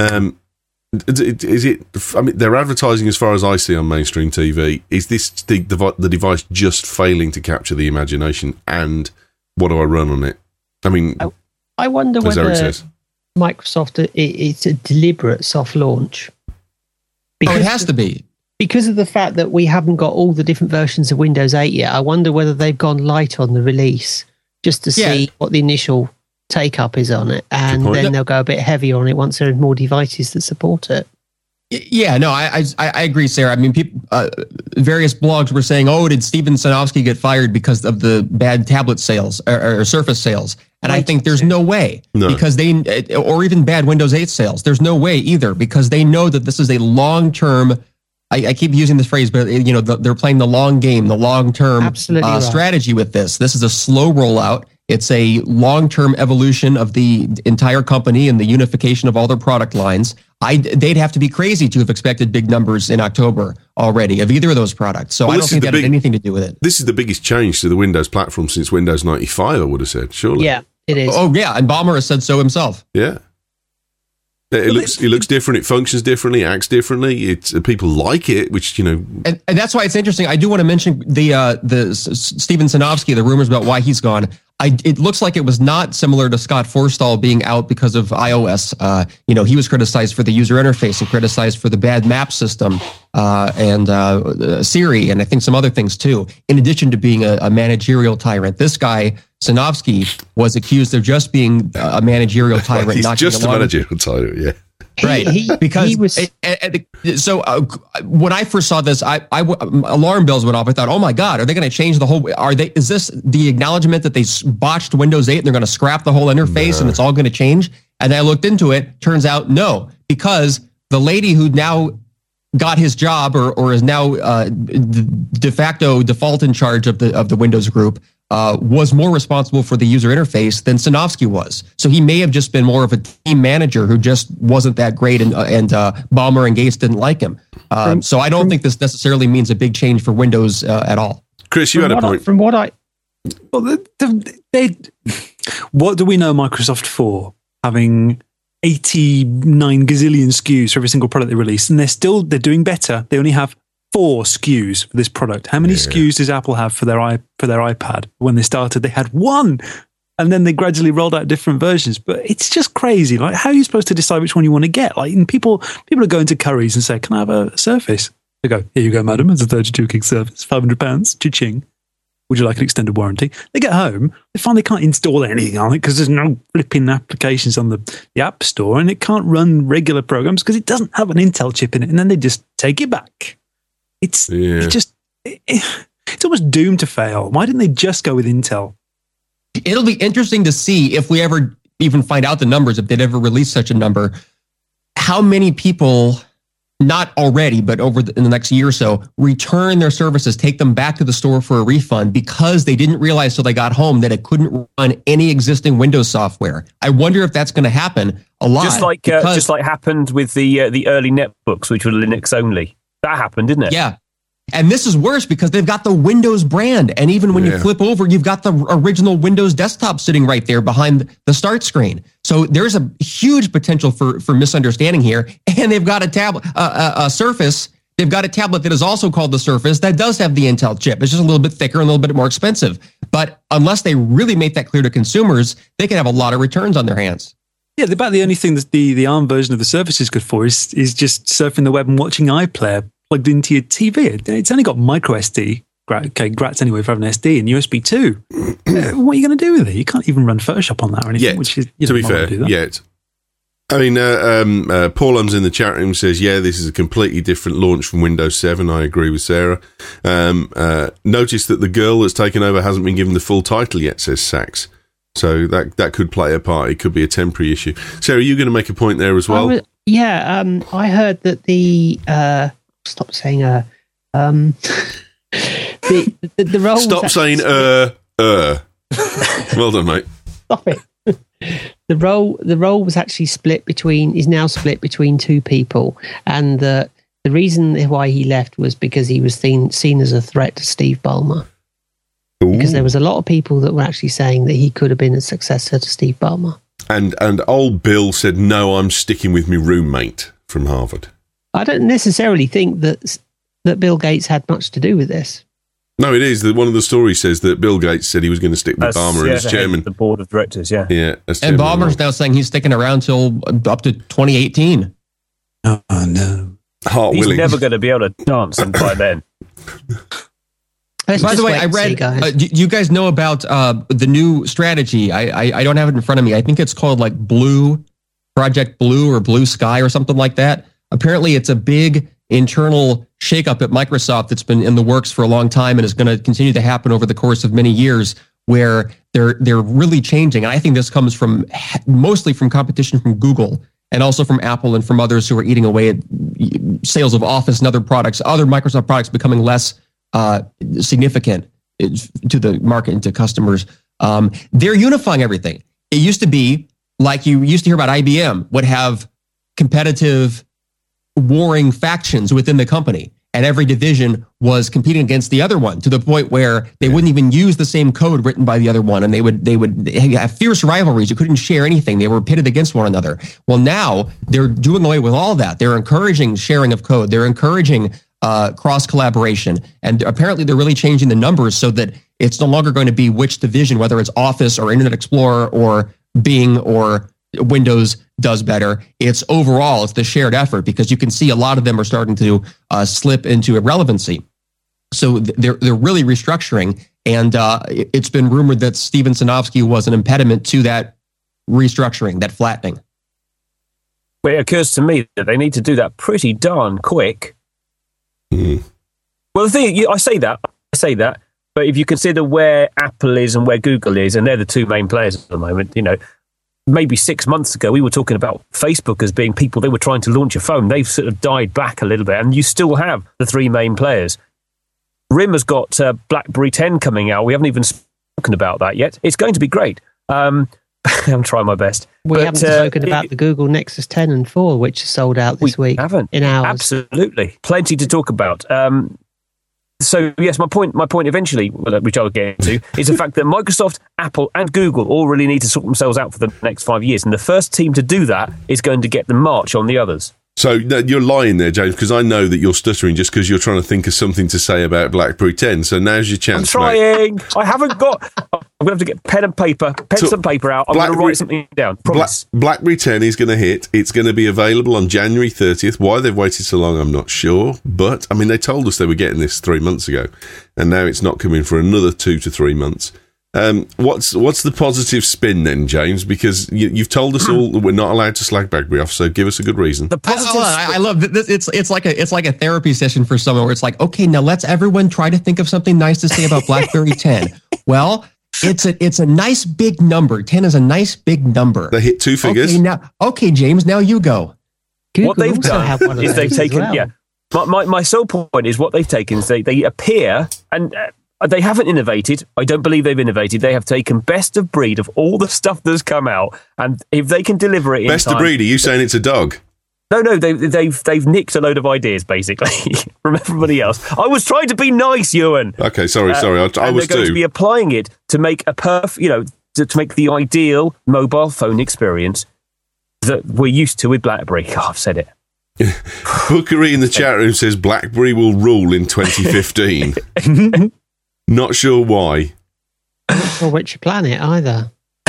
[SPEAKER 1] Is it? I mean, they're advertising as far as I see on mainstream TV. Is this the device just failing to capture the imagination? And what do I run on it? I mean,
[SPEAKER 4] I wonder whether Microsoft it's a deliberate soft launch.
[SPEAKER 5] Because it has to be.
[SPEAKER 4] Because of the fact that we haven't got all the different versions of Windows 8 yet, I wonder whether they've gone light on the release just to see what the initial take-up is on it. And then they'll go a bit heavier on it once there are more devices that support it.
[SPEAKER 5] Yeah, no, I agree, Sarah. I mean, various blogs were saying, did Steven Sinofsky get fired because of the bad tablet sales or Surface sales? And I think there's no way because or even bad Windows 8 sales. There's no way either because they know that this is a long-term. I keep using this phrase, but they're playing the long game, the long-term strategy with this. This is a slow rollout. It's a long-term evolution of the entire company and the unification of all their product lines. They'd have to be crazy to have expected big numbers in October already of either of those products. So I don't think that had anything to do with it.
[SPEAKER 1] This is the biggest change to the Windows platform since Windows 95, I would have said, surely.
[SPEAKER 4] Yeah, it is.
[SPEAKER 5] Oh, yeah, and Ballmer has said so himself.
[SPEAKER 1] Yeah. It looks different. It functions differently. It acts differently. People like it, which
[SPEAKER 5] and that's why it's interesting. I do want to mention the Steven Sinofsky, the rumors about why he's gone. It looks like it was not similar to Scott Forstall being out because of iOS. He was criticized for the user interface and criticized for the bad map system and Siri, and I think some other things too. In addition to being a managerial tyrant, this guy Sinofsky was accused of just being a managerial tyrant.
[SPEAKER 1] He's not just a managerial tyrant, yeah.
[SPEAKER 5] Right, so when I first saw this, I alarm bells went off. I thought, oh my God, are they going to change the whole? Is this the acknowledgement that they botched Windows 8 and they're going to scrap the whole interface and it's all going to change? And I looked into it. Turns out no, because the lady who now got his job or is now de facto default in charge of the Windows group. Was more responsible for the user interface than Sinofsky was. So he may have just been more of a team manager who just wasn't that great, and Ballmer and Gates didn't like him. So I don't think this necessarily means a big change for Windows at all.
[SPEAKER 1] Chris, you had a point.
[SPEAKER 3] What do we know Microsoft for? Having 89 gazillion SKUs for every single product they release, and they're doing better. They only have 4 SKUs for this product. How many SKUs does Apple have for their iPad? When they started, they had 1, and then they gradually rolled out different versions. But it's just crazy. Like, how are you supposed to decide which one you want to get? Like, and people are going to Currys and say, "Can I have a Surface?" They go, "Here you go, madam. It's a 32 gig Surface, £500. Cha-ching. Would you like an extended warranty?" They get home, they find they can't install anything on it because there's no flipping applications on the App Store, and it can't run regular programs because it doesn't have an Intel chip in it, and then they just take it back. It's almost doomed to fail. Why didn't they just go with Intel?
[SPEAKER 5] It'll be interesting to see if we ever even find out the numbers, if they'd ever release such a number, how many people not already, but in the next year or so, return their services, take them back to the store for a refund because they didn't realize till they got home that it couldn't run any existing Windows software. I wonder if that's going to happen a lot.
[SPEAKER 2] Just like happened with the early netbooks, which were Linux only. That happened, didn't it?
[SPEAKER 5] Yeah. And this is worse because they've got the Windows brand. And even when you flip over, you've got the original Windows desktop sitting right there behind the start screen. So there's a huge potential for misunderstanding here. And they've got a tablet, a Surface. They've got a tablet that is also called the Surface that does have the Intel chip. It's just a little bit thicker and a little bit more expensive. But unless they really make that clear to consumers, they could have a lot of returns on their hands.
[SPEAKER 3] Yeah, about the only thing that the ARM version of the Surface is good for is just surfing the web and watching iPlayer plugged into your TV. It's only got micro SD. Okay, grats anyway for having SD and USB 2. What are you going to do with it? You can't even run Photoshop on that or anything.
[SPEAKER 1] Yet,
[SPEAKER 3] which is,
[SPEAKER 1] to be fair, yet. I mean, Paul Ums in the chat room says, yeah, this is a completely different launch from Windows 7. I agree with Sarah. Notice that the girl that's taken over hasn't been given the full title yet, says Sachs. So that could play a part. It could be a temporary issue. Sarah, are you going to make a point there as well?
[SPEAKER 4] I heard that the... Stop saying the role.
[SPEAKER 1] Stop saying Well done, mate.
[SPEAKER 4] Stop it. The role was actually is now split between two people, and the reason why he left was because he was seen as a threat to Steve Ballmer. Ooh. Because there was a lot of people that were actually saying that he could have been a successor to Steve Ballmer.
[SPEAKER 1] And old Bill said, "No, I'm sticking with my roommate from Harvard."
[SPEAKER 4] I don't necessarily think that Bill Gates had much to do with this.
[SPEAKER 1] No, it is. One of the stories says that Bill Gates said he was going to stick with Ballmer as chairman.
[SPEAKER 2] The board of directors, yeah.
[SPEAKER 5] And Ballmer's now saying he's sticking around till up to 2018.
[SPEAKER 3] Oh, no.
[SPEAKER 2] He's never going to be able to dance by then.
[SPEAKER 5] By the way, I read, do you guys know about the new strategy? I don't have it in front of me. I think it's called like Project Blue or Blue Sky or something like that. Apparently, it's a big internal shakeup at Microsoft that's been in the works for a long time and is going to continue to happen over the course of many years, where they're really changing. And I think this comes from mostly from competition from Google and also from Apple and from others who are eating away at sales of Office and other products, other Microsoft products becoming less significant to the market and to customers. They're unifying everything. It used to be like you used to hear about IBM would have competitive warring factions within the company, and every division was competing against the other one to the point where they wouldn't even use the same code written by the other one, and they would have fierce rivalries. You couldn't share anything. They were pitted against one another. Well, now they're doing away with all that. They're encouraging sharing of code. They're encouraging cross collaboration, and apparently they're really changing the numbers so that it's no longer going to be which division, whether it's Office or Internet Explorer or Bing or Windows does better. It's overall, it's the shared effort, because you can see a lot of them are starting to slip into irrelevancy. So they're really restructuring, and it's been rumored that Steven Sinofsky was an impediment to that restructuring, that flattening.
[SPEAKER 2] Well, it occurs to me that they need to do that pretty darn quick.
[SPEAKER 1] Mm.
[SPEAKER 2] Well, the thing, I say that, but if you consider where Apple is and where Google is, and they're the two main players at the moment, maybe 6 months ago, we were talking about Facebook as being people, they were trying to launch a phone. They've sort of died back a little bit, and you still have the three main players. RIM has got BlackBerry 10 coming out. We haven't even spoken about that yet. It's going to be great. I'm trying my best.
[SPEAKER 4] We haven't spoken about the Google Nexus 10 and 4, which are sold out this week.
[SPEAKER 2] Haven't.
[SPEAKER 4] In hours.
[SPEAKER 2] Absolutely. Plenty to talk about. So, yes, my point eventually, which I'll get into, is the fact that Microsoft, Apple, and Google all really need to sort themselves out for the next 5 years. And the first team to do that is going to get the march on the others.
[SPEAKER 1] So you're lying there, James, because I know that you're stuttering just because you're trying to think of something to say about BlackBerry 10. So now's your chance,
[SPEAKER 2] I'm trying. Mate. I haven't got... I'm going to have to get pen and paper out. I'm going to write something down. Promise.
[SPEAKER 1] BlackBerry 10 is going to hit. It's going to be available on January 30th. Why they've waited so long, I'm not sure. But, I mean, they told us they were getting this 3 months ago. And now it's not coming for another 2 to 3 months. What's the positive spin then, James? Because you've told us all that we're not allowed to slag BlackBerry off, so give us a good reason.
[SPEAKER 5] The positive I love this. It's like a therapy session for someone where it's like, okay, now let's everyone try to think of something nice to say about BlackBerry 10. Well, it's a nice big number. 10 is a nice big number.
[SPEAKER 1] They hit 2 figures.
[SPEAKER 5] Okay, James, now you go.
[SPEAKER 4] Google
[SPEAKER 2] what they've
[SPEAKER 4] also
[SPEAKER 2] done
[SPEAKER 4] have one of
[SPEAKER 2] is they've
[SPEAKER 4] those as
[SPEAKER 2] taken,
[SPEAKER 4] well.
[SPEAKER 2] my sole point is what they've taken is they appear, and they haven't innovated. I don't believe they've innovated. They have taken best of breed of all the stuff that's come out, and if they can deliver it in
[SPEAKER 1] Best
[SPEAKER 2] time,
[SPEAKER 1] of breed, are you saying it's a dog?
[SPEAKER 2] No, they've nicked a load of ideas basically from everybody else. I was trying to be nice, Ewan.
[SPEAKER 1] Okay, sorry, I was
[SPEAKER 2] they're going to
[SPEAKER 1] too.
[SPEAKER 2] be applying it to make a to make the ideal mobile phone experience that we're used to with BlackBerry. Oh, I've said it.
[SPEAKER 1] Bookery in the chat room says BlackBerry will rule in 2015. Not sure why.
[SPEAKER 4] Not sure which planet either.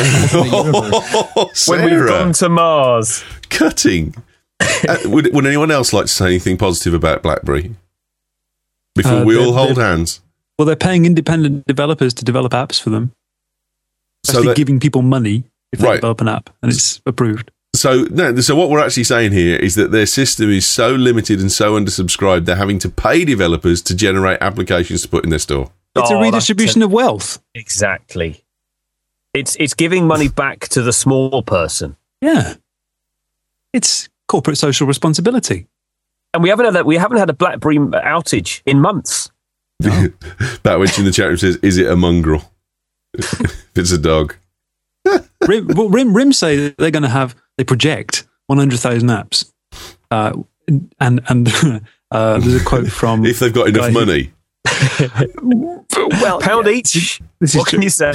[SPEAKER 2] When we've gone to Mars.
[SPEAKER 1] Cutting. Would anyone else like to say anything positive about BlackBerry before we all hold hands?
[SPEAKER 3] Well, they're paying independent developers to develop apps for them.
[SPEAKER 1] So
[SPEAKER 3] Actually giving people money if they
[SPEAKER 1] Right.
[SPEAKER 3] develop an app, and it's approved.
[SPEAKER 1] So what we're actually saying here is that their system is so limited and so undersubscribed, they're having to pay developers to generate applications to put in their store.
[SPEAKER 3] It's a redistribution of wealth.
[SPEAKER 2] Exactly. It's giving money back to the small person.
[SPEAKER 3] Yeah. It's corporate social responsibility.
[SPEAKER 2] And we haven't had a BlackBerry outage in months.
[SPEAKER 1] Batwitch in the chat room says, "Is it a mongrel? If it's a dog."
[SPEAKER 3] RIM say that they're going to have, they project 100,000 apps. And there's a quote from...
[SPEAKER 1] If they've got enough money.
[SPEAKER 2] Well, pound each. What can you say?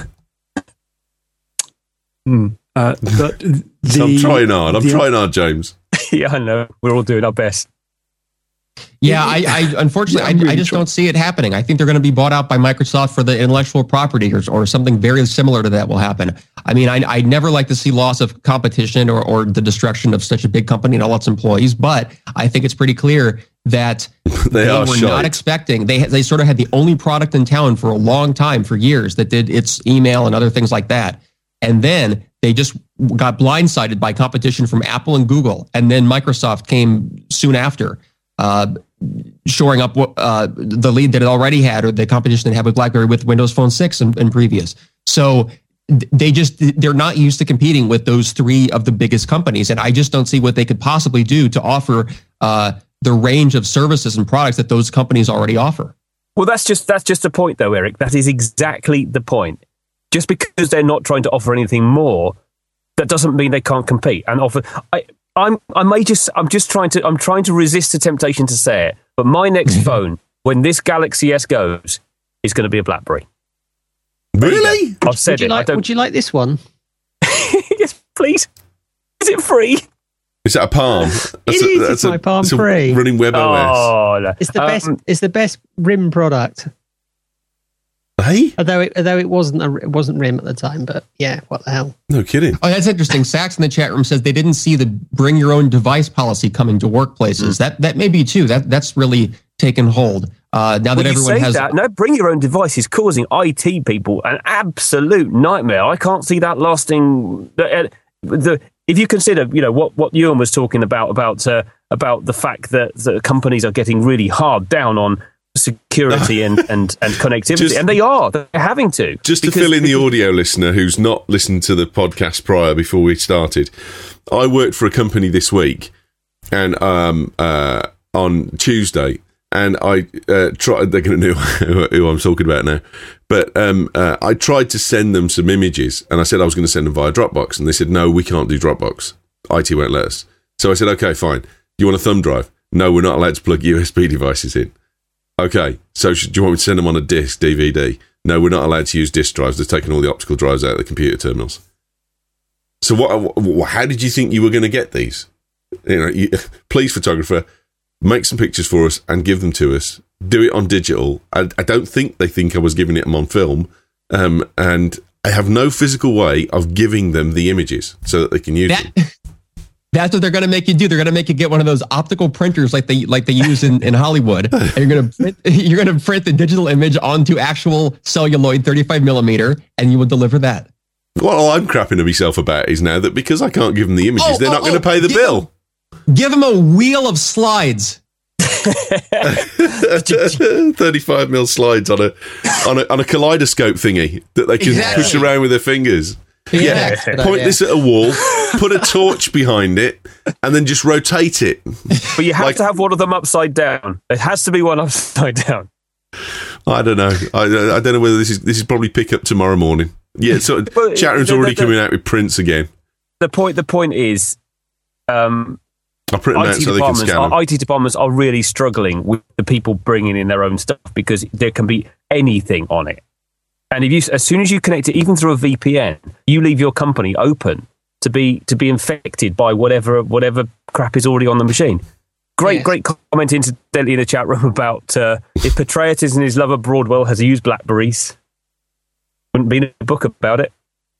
[SPEAKER 3] But
[SPEAKER 1] I'm trying hard, James.
[SPEAKER 2] Yeah, I know. We're all doing our best.
[SPEAKER 5] Yeah, I unfortunately, I just don't see it happening. I think they're going to be bought out by Microsoft for the intellectual property or something very similar to that will happen. I mean, I never like to see loss of competition or the destruction of such a big company and all its employees, but I think it's pretty clear that they were not expecting. They sort of had the only product in town for a long time, for years, that did its email and other things like that. And then they just got blindsided by competition from Apple and Google. And then Microsoft came soon after, shoring up the lead that it already had, or the competition it had with BlackBerry with Windows Phone 6 and previous. So they're not used to competing with those three of the biggest companies. And I just don't see what they could possibly do to offer the range of services and products that those companies already offer.
[SPEAKER 2] Well, that's just the point, though, Eric. That is exactly the point. Just because they're not trying to offer anything more, that doesn't mean they can't compete and offer. I'm trying to resist the temptation to say it, but my next phone, when this Galaxy S goes, is going to be a BlackBerry.
[SPEAKER 1] Really?
[SPEAKER 2] I've said it.
[SPEAKER 4] Would you like this one?
[SPEAKER 2] Yes, please. Is it free?
[SPEAKER 1] Is that a Palm?
[SPEAKER 4] It's my Palm Pre.
[SPEAKER 1] Running WebOS.
[SPEAKER 2] Oh, no.
[SPEAKER 4] It's the best. It's the best RIM product.
[SPEAKER 1] Hey?
[SPEAKER 4] Although it wasn't RIM at the time, but yeah, what the hell?
[SPEAKER 1] No kidding.
[SPEAKER 5] Oh, that's interesting. Sax in the chat room says they didn't see the bring your own device policy coming to workplaces. That may be too. That's really taken hold. Now that everyone has
[SPEAKER 2] bring your own device is causing IT people an absolute nightmare. I can't see that lasting. If you consider, what Ewan was talking about the fact that the companies are getting really hard down on security and connectivity, and they're having to.
[SPEAKER 1] Just to fill in the audio listener who's not listened to the podcast prior before we started, I worked for a company this week, and on Tuesday, and I tried. They're going to know who I'm talking about now, but I tried to send them some images, and I said I was going to send them via Dropbox, and they said no, we can't do Dropbox. IT won't let us. So I said, okay, fine. Do you want a thumb drive? No, we're not allowed to plug USB devices in. Okay, so do you want me to send them on a disc, DVD? No, we're not allowed to use disk drives. They've taken all the optical drives out of the computer terminals. So how did you think you were going to get these? Please, photographer, make some pictures for us and give them to us. Do it on digital. I don't think they think I was giving it them on film. And I have no physical way of giving them the images so that they can use them.
[SPEAKER 5] That's what they're going to make you do. They're going to make you get one of those optical printers like they use in Hollywood. And you're going to print the digital image onto actual celluloid 35 millimeter, and you will deliver that.
[SPEAKER 1] What I'm crapping to myself about is now that because I can't give them the images, they're not going to pay the bill.
[SPEAKER 5] Give them a wheel of slides.
[SPEAKER 1] 35mm slides on a kaleidoscope thingy that they can push around with their fingers. Yeah,
[SPEAKER 4] Good
[SPEAKER 1] point
[SPEAKER 4] idea.
[SPEAKER 1] this at a wall, put a torch behind it, and then just rotate it.
[SPEAKER 2] But you have to have one of them upside down. It has to be one upside down.
[SPEAKER 1] I don't know. I don't know whether this is probably pick up tomorrow morning. Yeah, so
[SPEAKER 2] But
[SPEAKER 1] chat room's already coming out with prints again.
[SPEAKER 2] The point is,
[SPEAKER 1] I'll print them out so they can scan them.
[SPEAKER 2] IT departments are really struggling with the people bringing in their own stuff because there can be anything on it. And as soon as you connect it, even through a VPN, you leave your company open to be infected by whatever crap is already on the machine. Great comment incidentally in the chat room about if Petraeus and his lover Broadwell has used Blackberries. Wouldn't be in a book about it.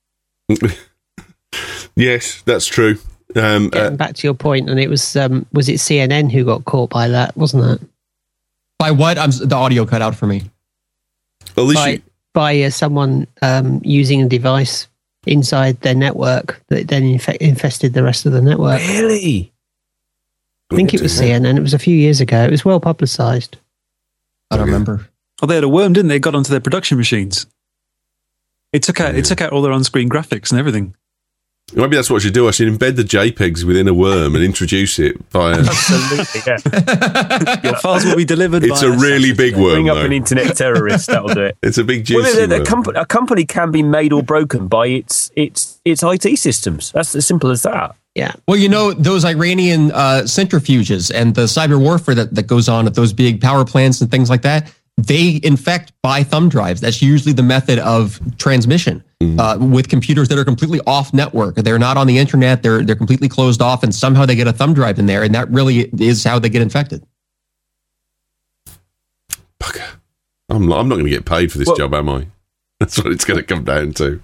[SPEAKER 1] Yes, that's true.
[SPEAKER 4] Getting back to your point, and it was it CNN who got caught by that, wasn't it?
[SPEAKER 5] By what? The audio cut out for me.
[SPEAKER 1] At least
[SPEAKER 4] By someone using a device inside their network that then infested the rest of the network.
[SPEAKER 2] Really?
[SPEAKER 4] I think it was CNN. It was a few years ago. It was well publicised.
[SPEAKER 5] I don't remember.
[SPEAKER 3] Oh, they had a worm, didn't they? It got onto their production machines. It took out all their on-screen graphics and everything.
[SPEAKER 1] Maybe that's what I should do. I should embed the JPEGs within a worm and introduce it via...
[SPEAKER 2] Absolutely, yeah.
[SPEAKER 3] Your files will be delivered.
[SPEAKER 1] It's a really big worm,
[SPEAKER 2] Bring up
[SPEAKER 1] though.
[SPEAKER 2] an internet terrorist, that'll do it.
[SPEAKER 1] It's a big juicy worm.
[SPEAKER 2] A company can be made or broken by its IT systems. That's as simple as that.
[SPEAKER 4] Yeah.
[SPEAKER 5] Well, those Iranian centrifuges and the cyber warfare that goes on at those big power plants and things like that, they infect by thumb drives. That's usually the method of transmission with computers that are completely off network. They're not on the internet. They're completely closed off, and somehow they get a thumb drive in there, and that really is how they get infected.
[SPEAKER 1] Bugger. I'm not going to get paid for this job, am I? That's what it's going to come down to.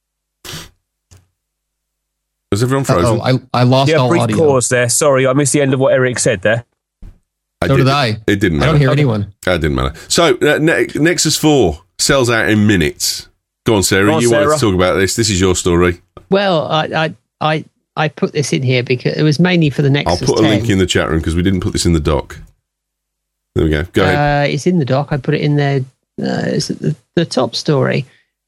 [SPEAKER 1] Was everyone frozen?
[SPEAKER 5] I lost all
[SPEAKER 2] brief
[SPEAKER 5] audio.
[SPEAKER 2] pause there. Sorry, I missed the end of what Eric said there.
[SPEAKER 5] So did I.
[SPEAKER 1] It didn't matter.
[SPEAKER 5] I don't hear anyone.
[SPEAKER 1] That didn't matter. So, Nexus 4 sells out in minutes. Go on, Sarah. Wanted to talk about this. This is your story.
[SPEAKER 4] Well, I put this in here because it was mainly for the Nexus 10.
[SPEAKER 1] I'll put a link in the chat room because we didn't put this in the doc. There we go. Go ahead.
[SPEAKER 4] It's in the doc. I put it in there. It's the top story.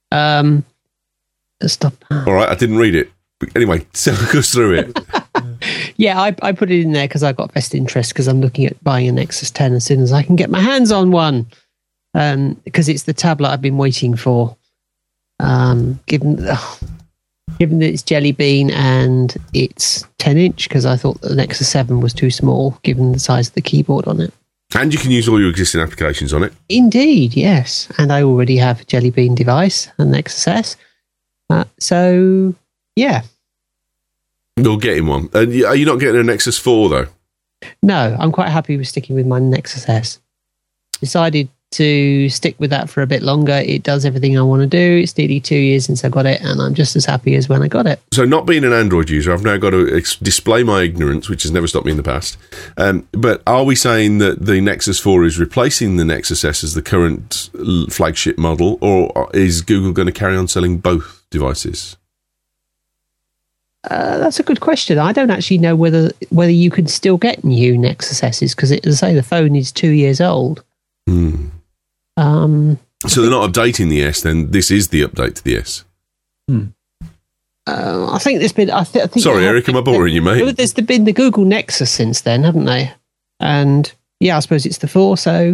[SPEAKER 4] Stop.
[SPEAKER 1] All right, I didn't read it. But anyway, Sarah goes through it.
[SPEAKER 4] Yeah, I put it in there because I've got best interest because I'm looking at buying a Nexus 10 as soon as I can get my hands on one. Because it's the tablet I've been waiting for. Given that it's Jelly Bean and it's 10-inch, because I thought the Nexus 7 was too small given the size of the keyboard on it.
[SPEAKER 1] And you can use all your existing applications on it.
[SPEAKER 4] Indeed, yes. And I already have a Jelly Bean device and Nexus S. So, yeah.
[SPEAKER 1] You're getting one. Are you not getting a Nexus 4, though?
[SPEAKER 4] No, I'm quite happy with sticking with my Nexus S. Decided to stick with that for a bit longer. It does everything I want to do. It's nearly 2 years since I got it, and I'm just as happy as when I got it.
[SPEAKER 1] So, not being an Android user, I've now got to display my ignorance, which has never stopped me in the past. But are we saying that the Nexus 4 is replacing the Nexus S as the current flagship model, or is Google going to carry on selling both devices?
[SPEAKER 4] That's a good question. I don't actually know whether you can still get new Nexus S's because, as I say, the phone is 2 years old.
[SPEAKER 1] So they're not updating the S. Then this is the update to the S.
[SPEAKER 4] I think there's been. I think
[SPEAKER 1] Sorry, Eric, am I boring you, mate?
[SPEAKER 4] There's been the Google Nexus since then, haven't they? And yeah, I suppose it's the 4. So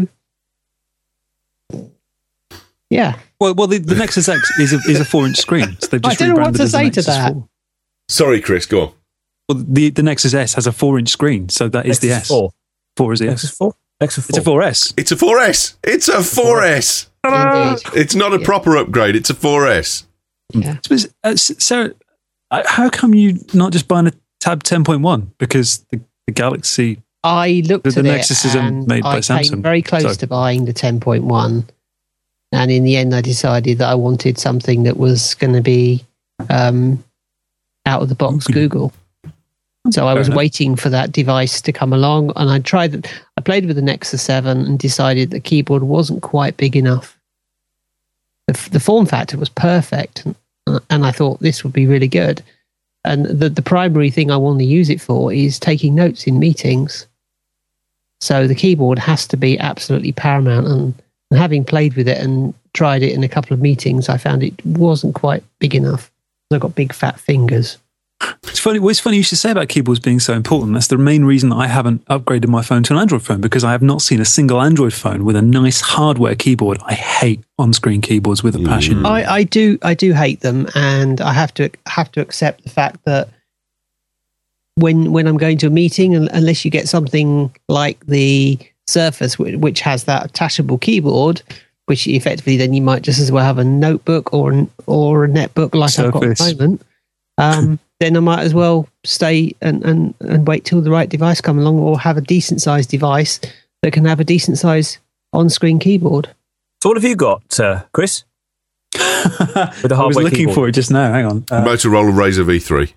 [SPEAKER 4] yeah.
[SPEAKER 3] Well, the Nexus X is a 4-inch screen. So they've just
[SPEAKER 4] I don't know what
[SPEAKER 3] rebranded
[SPEAKER 4] to
[SPEAKER 3] as the
[SPEAKER 4] say to
[SPEAKER 3] Nexus
[SPEAKER 4] that.
[SPEAKER 3] 4.
[SPEAKER 1] Sorry, Chris, go on.
[SPEAKER 3] Well, the Nexus S has a 4-inch screen, so that is the S.
[SPEAKER 2] 4.
[SPEAKER 3] 4 is the
[SPEAKER 2] Nexus
[SPEAKER 3] S.
[SPEAKER 2] 4? Nexus 4.
[SPEAKER 3] It's a 4S.
[SPEAKER 1] It's a 4S. It's a 4S.
[SPEAKER 4] Indeed.
[SPEAKER 1] It's not a proper upgrade. It's a 4S.
[SPEAKER 4] Yeah.
[SPEAKER 3] Sarah, how come you not just buying a Tab 10.1? Because the Galaxy...
[SPEAKER 4] I looked
[SPEAKER 3] The
[SPEAKER 4] at
[SPEAKER 3] Nexus
[SPEAKER 4] it
[SPEAKER 3] is
[SPEAKER 4] and
[SPEAKER 3] made by
[SPEAKER 4] I
[SPEAKER 3] Samsung,
[SPEAKER 4] came very close
[SPEAKER 3] so-
[SPEAKER 4] to buying the 10.1, and in the end, I decided that I wanted something that was going to be out of the box Google. So I was waiting for that device to come along, and I tried it. I played with the Nexus 7 and decided the keyboard wasn't quite big enough. The form factor was perfect, and I thought this would be really good. And the primary thing I want to use it for is taking notes in meetings. So the keyboard has to be absolutely paramount. And having played with it and tried it in a couple of meetings, I found it wasn't quite big enough. I've got big fat fingers.
[SPEAKER 3] It's funny you should say about keyboards being so important. That's the main reason I haven't upgraded my phone to an Android phone, because I have not seen a single Android phone with a nice hardware keyboard. I hate on-screen keyboards with a passion.
[SPEAKER 4] I do hate them, and I have to accept the fact that when I'm going to a meeting, unless you get something like the Surface, which has that attachable keyboard, which effectively then you might just as well have a notebook or a netbook like Surface. I've got at the moment. Then I might as well stay and wait till the right device comes along, or have a decent sized device that can have a decent sized on-screen keyboard.
[SPEAKER 2] So what have you got, Chris? With a
[SPEAKER 3] I was looking
[SPEAKER 2] keyboard?
[SPEAKER 3] for it just now. Hang on.
[SPEAKER 1] Motorola Razr V3.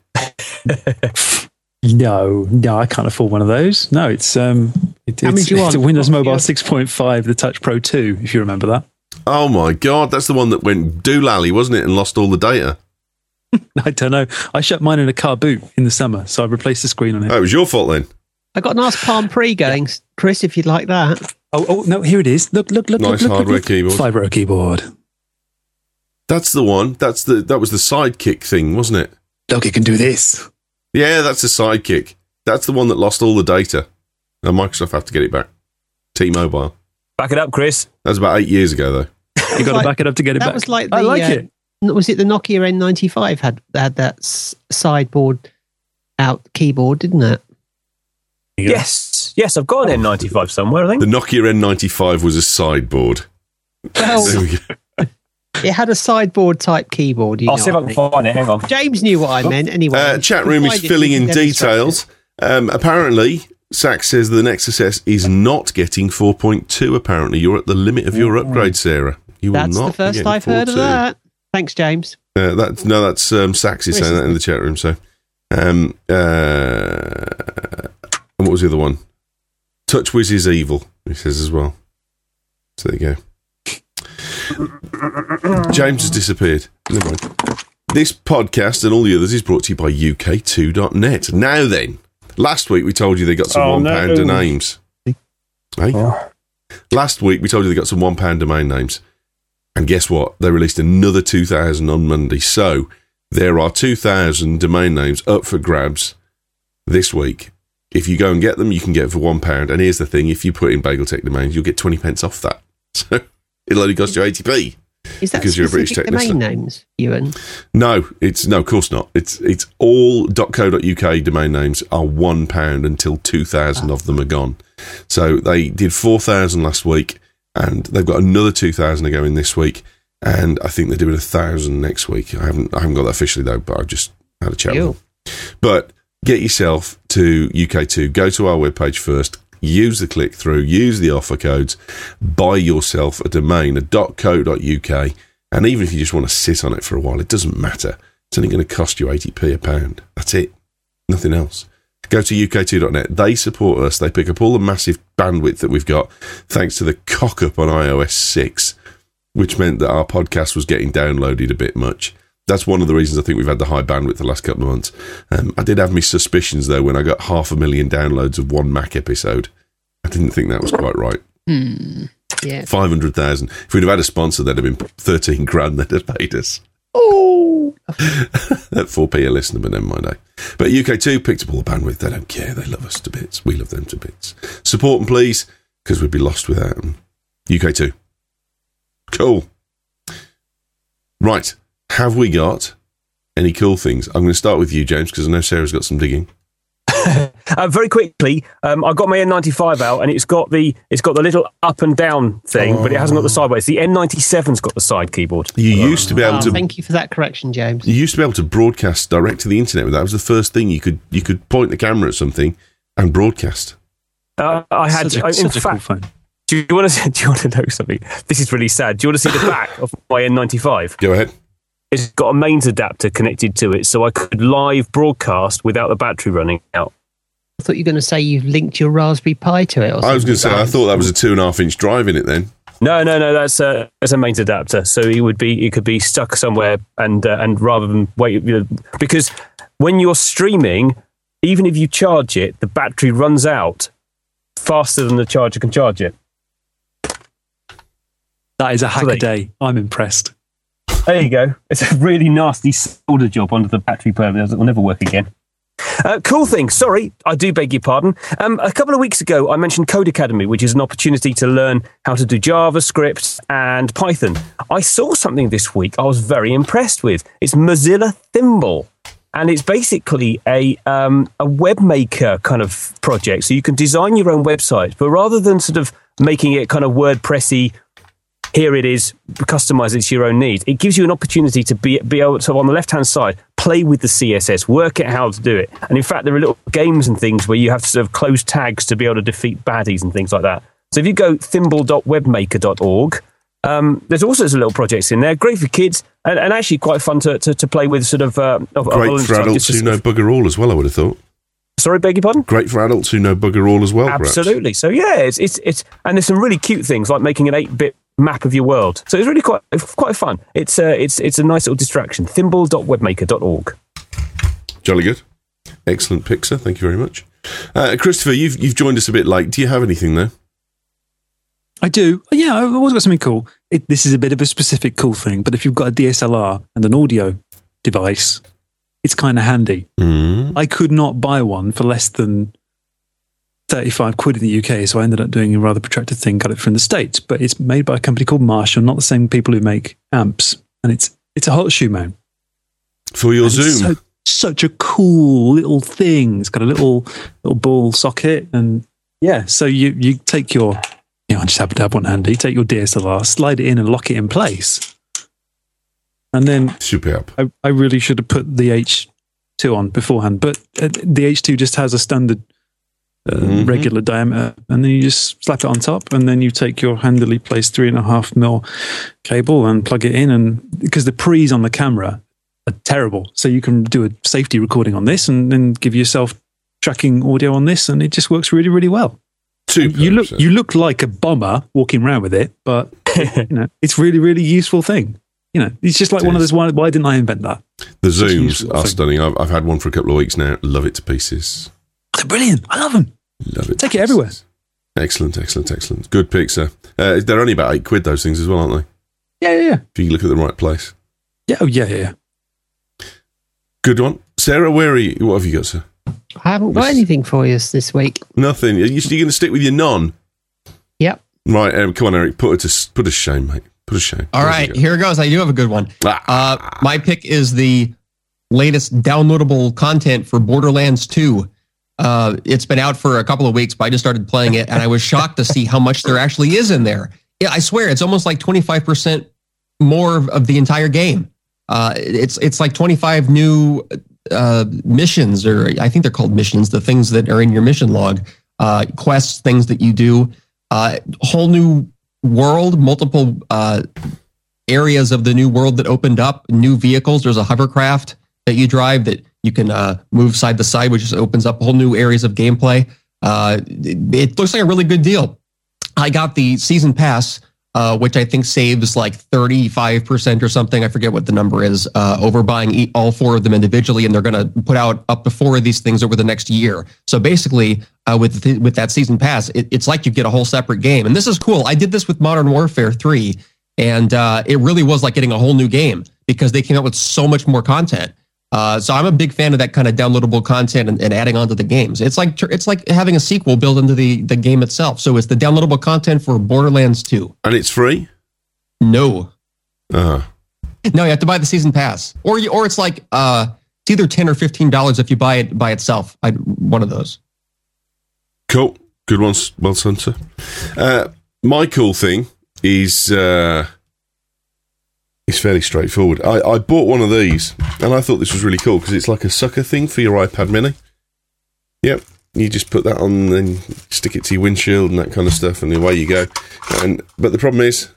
[SPEAKER 3] No, I can't afford one of those. No, it's a Windows Mobile 6.5, the Touch Pro 2, if you remember that.
[SPEAKER 1] Oh my God, that's the one that went doolally, wasn't it, and lost all the data?
[SPEAKER 3] I don't know. I shut mine in a car boot in the summer, so I replaced the screen on it.
[SPEAKER 1] Oh, it was your fault then.
[SPEAKER 4] I got a nice Palm Pre going, Chris, if you'd like that.
[SPEAKER 3] Oh no, here it is. Look.
[SPEAKER 1] Nice hardware keyboard.
[SPEAKER 3] 5-row keyboard.
[SPEAKER 1] That's the one. That was the Sidekick thing, wasn't it?
[SPEAKER 3] Look, it can do this.
[SPEAKER 1] Yeah, that's the Sidekick. That's the one that lost all the data. Now Microsoft have to get it back. T-Mobile.
[SPEAKER 2] Back it up, Chris.
[SPEAKER 1] That was about 8 years ago, though.
[SPEAKER 3] You got to back it up to get it back.
[SPEAKER 4] That was like
[SPEAKER 3] I like it.
[SPEAKER 4] Was it the Nokia N95 had that sideboard out keyboard, didn't it?
[SPEAKER 2] Yes, I've got an N95 somewhere, I think.
[SPEAKER 1] The Nokia N95 was a sideboard.
[SPEAKER 4] Well,
[SPEAKER 1] There we go.
[SPEAKER 4] it had a sideboard type keyboard.
[SPEAKER 2] I'll see if I can find it. Hang on.
[SPEAKER 4] James knew what I meant anyway.
[SPEAKER 1] Chat room is filling in details. Apparently, Sax says the Nexus S is not getting 4.2. Apparently, you're at the limit of your upgrade, Sarah. You will
[SPEAKER 4] That's
[SPEAKER 1] not
[SPEAKER 4] the first
[SPEAKER 1] be
[SPEAKER 4] I've heard of that. Thanks, James.
[SPEAKER 1] That's Sax is saying that in the chat room. So, and what was the other one? TouchWiz is evil, he says as well. So there you go. James has disappeared. Never mind. This podcast and all the others is brought to you by UK2.net. Now then, last week we told you they got some £1 domains. Hey? Last week we told you they got some £1 domain names. And guess what? They released another 2,000 on Monday. So there are 2,000 domain names up for grabs this week. If you go and get them, you can get it for £1. And here's the thing, if you put in BagelTech domains, you'll get 20 pence off that. So it'll only cost you 80p.
[SPEAKER 4] Is that
[SPEAKER 1] because you're a British tech
[SPEAKER 4] domain
[SPEAKER 1] lister.
[SPEAKER 4] names, Ewan?
[SPEAKER 1] No, of course not. It's all .co.uk domain names are £1 until 2,000 of them are gone. So they did 4,000 last week, and they've got another 2,000 are going this week, and I think they're doing 1,000 next week. I haven't got that officially though, but I've just had a chat with them. But get yourself to UK2. Go to our webpage first. Use the click through, use the offer codes, buy yourself a domain, a .co.uk, and even if you just want to sit on it for a while, it doesn't matter. It's only going to cost you 80p a pound. That's it. Nothing else. Go to UK2.net. They support us. They pick up all the massive bandwidth that we've got thanks to the cock up on iOS 6, which meant that our podcast was getting downloaded a bit much. That's one of the reasons I think we've had the high bandwidth the last couple of months. I did have my suspicions, though, when I got 500,000 downloads of one Mac episode. I didn't think that was quite right.
[SPEAKER 4] Yeah.
[SPEAKER 1] 500,000. If we'd have had a sponsor, that'd have been 13 grand they'd have paid us.
[SPEAKER 4] Oh!
[SPEAKER 1] That 4p a listener, but never mind. But UK2 picked up all the bandwidth. They don't care. They love us to bits. We love them to bits. Support them, please, because we'd be lost without them. UK2. Cool. Right. Have we got any cool things? I'm going to start with you, James, because I know Sarah's got some digging.
[SPEAKER 2] Very quickly, I got my N95 out, and it's got the little up and down thing, but it hasn't got the sideways. The N97's got the side keyboard.
[SPEAKER 1] You used to be able to.
[SPEAKER 4] Thank you for that correction, James.
[SPEAKER 1] You used to be able to broadcast direct to the internet with that. It was the first thing you could point the camera at something and broadcast.
[SPEAKER 2] I had, in fact, cool phone. Do you want to know something? This is really sad. Do you want to see the back of my N95?
[SPEAKER 1] Go ahead.
[SPEAKER 2] It's got a mains adapter connected to it, so I could live broadcast without the battery running out.
[SPEAKER 4] I thought you were going to say you've linked your Raspberry Pi to it. Or
[SPEAKER 1] I was going to say, I thought that was a 2.5-inch drive in it then.
[SPEAKER 2] No, that's a mains adapter. So it could be stuck somewhere, and rather than wait, because when you're streaming, even if you charge it, the battery runs out faster than the charger can charge it.
[SPEAKER 3] That is a hack a day. I'm impressed.
[SPEAKER 2] There you go. It's a really nasty solder job onto the battery player. It will never work again. Cool thing. Sorry, I do beg your pardon. A couple of weeks ago, I mentioned Code Academy, which is an opportunity to learn how to do JavaScript and Python. I saw something this week I was very impressed with. It's Mozilla Thimble. And it's basically a web maker kind of project. So you can design your own website, but rather than sort of making it kind of WordPressy, here it is, customize it to your own needs, it gives you an opportunity to be able to, on the left-hand side, play with the CSS, work out how to do it. And in fact, there are little games and things where you have to sort of close tags to be able to defeat baddies and things like that. So if you go thimble.webmaker.org, there's all sorts of little projects in there, great for kids, and actually quite fun to play with. Sort of
[SPEAKER 1] great for adults who know bugger all as well, I would have thought.
[SPEAKER 2] Sorry, beg your pardon?
[SPEAKER 1] Great for adults who know bugger all as well.
[SPEAKER 2] Absolutely. Perhaps. So yeah, it's and there's some really cute things like making an 8-bit map of your world. So it's really quite fun. It's a nice little distraction. Thimble.webmaker.org. Jolly
[SPEAKER 1] good. Excellent Pixar. Thank you very much. Christopher, you've joined us a bit late. Do you have anything there?
[SPEAKER 3] I do. Yeah, I've always got something cool. This is a bit of a specific cool thing, but if you've got a DSLR and an audio device, it's kind of handy. I could not buy one for less than 35 quid in the UK, so I ended up doing a rather protracted thing, got it from the States, but it's made by a company called Marshall, not the same people who make amps, and it's a hot shoe mount.
[SPEAKER 1] For your Zoom.
[SPEAKER 3] Such a cool little thing. It's got a little ball socket, and yeah, so you take your... I just happen to have one handy. Take your DSLR, slide it in and lock it in place. And then
[SPEAKER 1] superb.
[SPEAKER 3] I really should have put the H2 on beforehand, but the H2 just has a standard regular diameter, and then you just slap it on top, and then you take your handily placed 3.5mm cable and plug it in, and because the pre's on the camera are terrible, so you can do a safety recording on this and then give yourself tracking audio on this, and it just works really, really well. You look like a bomber walking around with it, but it's really, really useful thing. It's just like one of those. Why didn't I invent that?
[SPEAKER 1] The Zooms are stunning. I've had one for a couple of weeks now. Love it to pieces.
[SPEAKER 3] They're brilliant. I love them.
[SPEAKER 1] Love it.
[SPEAKER 3] Take it everywhere.
[SPEAKER 1] Excellent. Good Pixar. They're only about £8, those things as well, aren't
[SPEAKER 3] they? Yeah.
[SPEAKER 1] If you look at the right place.
[SPEAKER 3] Yeah. Oh, yeah.
[SPEAKER 1] Good one. Sarah, what have you got, sir?
[SPEAKER 4] I haven't got anything for you this week.
[SPEAKER 1] Nothing. You're going to stick with your non?
[SPEAKER 4] Yep.
[SPEAKER 1] Right, come on, Eric. Put a shame, mate. Put a shame.
[SPEAKER 5] All right, here it goes. I do have a good one. My pick is the latest downloadable content for Borderlands 2. It's been out for a couple of weeks, but I just started playing it, and I was shocked to see how much there actually is in there. Yeah, I swear, it's almost like 25% more of the entire game. It's like 25 new missions, or I think they're called missions, the things that are in your mission log, quests, things that you do, whole new world, multiple areas of the new world that opened up, new vehicles. There's a hovercraft that you drive that you can move side to side, which just opens up whole new areas of gameplay. It looks like a really good deal. I got the season pass, which I think saves like 35% or something. I forget what the number is, over buying all 4 of them individually, and they're going to put out up to 4 of these things over the next year. So basically, with that season pass, it's like you get a whole separate game. And this is cool. I did this with Modern Warfare 3, and it really was like getting a whole new game because they came out with so much more content. So I'm a big fan of that kind of downloadable content and adding on to the games. It's like having a sequel built into the game itself. So it's the downloadable content for Borderlands 2.
[SPEAKER 1] And it's free?
[SPEAKER 5] No.
[SPEAKER 1] No,
[SPEAKER 5] you have to buy the season pass. Or it's like it's either $10 or $15 if you buy it by itself. One of those.
[SPEAKER 1] Cool. Good ones. Well done, sir. My cool thing is... It's fairly straightforward. I bought one of these, and I thought this was really cool because it's like a sucker thing for your iPad mini. Yep, you just put that on and stick it to your windshield and that kind of stuff, and away you go. But the problem is,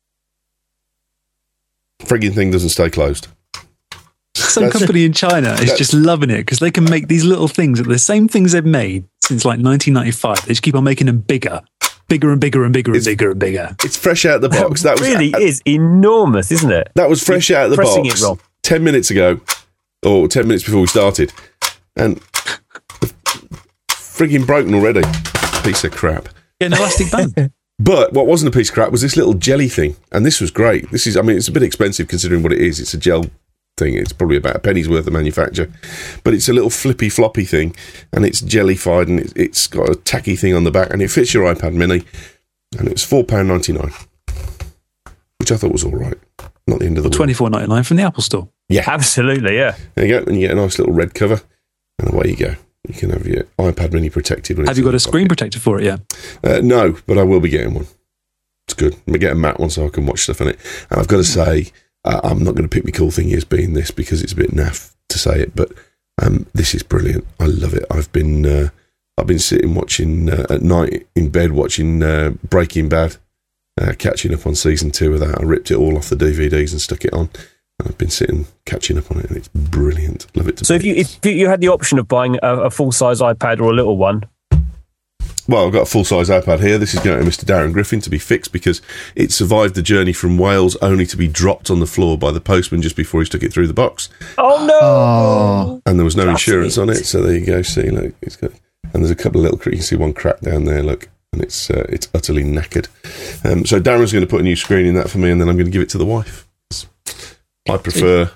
[SPEAKER 1] frigging thing doesn't stay closed.
[SPEAKER 3] Some company in China is just loving it because they can make these little things that are the same things they've made since like 1995. They just keep on making them bigger and bigger and bigger and bigger and bigger.
[SPEAKER 1] It's fresh out of the box.
[SPEAKER 2] That really is enormous, isn't it?
[SPEAKER 1] That was fresh out of the box 10 minutes ago, or 10 minutes before we started, and frigging broken already. Piece of crap.
[SPEAKER 3] Get an elastic band.
[SPEAKER 1] But what wasn't a piece of crap was this little jelly thing, and this was great. It's a bit expensive considering what it is. It's a gel thing. It's probably about a penny's worth of manufacture, but it's a little flippy floppy thing, and it's jellified, and it's got a tacky thing on the back, and it fits your iPad Mini, and it's £4.99, which I thought was all right. Not the end of the world.
[SPEAKER 3] $24.99 from the Apple Store.
[SPEAKER 1] Yeah,
[SPEAKER 2] absolutely. Yeah,
[SPEAKER 1] there you go, and you get a nice little red cover, and away you go. You can have your iPad Mini protected.
[SPEAKER 3] Have you got a screen protector for it yet?
[SPEAKER 1] No, but I will be getting one. It's good. I'm going to get a matte one so I can watch stuff on it. And I've got to say, I'm not going to pick my cool thing as being this because it's a bit naff to say it, but this is brilliant. I love it. I've been sitting watching at night in bed watching Breaking Bad, catching up on season 2 of that. I ripped it all off the DVDs and stuck it on. I've been sitting catching up on it, and it's brilliant. Love it.
[SPEAKER 2] So if you had the option of buying a full size iPad or a little one,
[SPEAKER 1] well, I've got a full size iPad here. This is going to Mr. Darren Griffin to be fixed because it survived the journey from Wales only to be dropped on the floor by the postman just before he stuck it through the box.
[SPEAKER 2] Oh no!
[SPEAKER 1] And there was no insurance on it, so there you go. See, look, it's got, and there's a couple of little. You can see one crack down there. Look. And it's utterly knackered. So Darren's going to put a new screen in that for me, and then I'm going to give it to the wife. I prefer.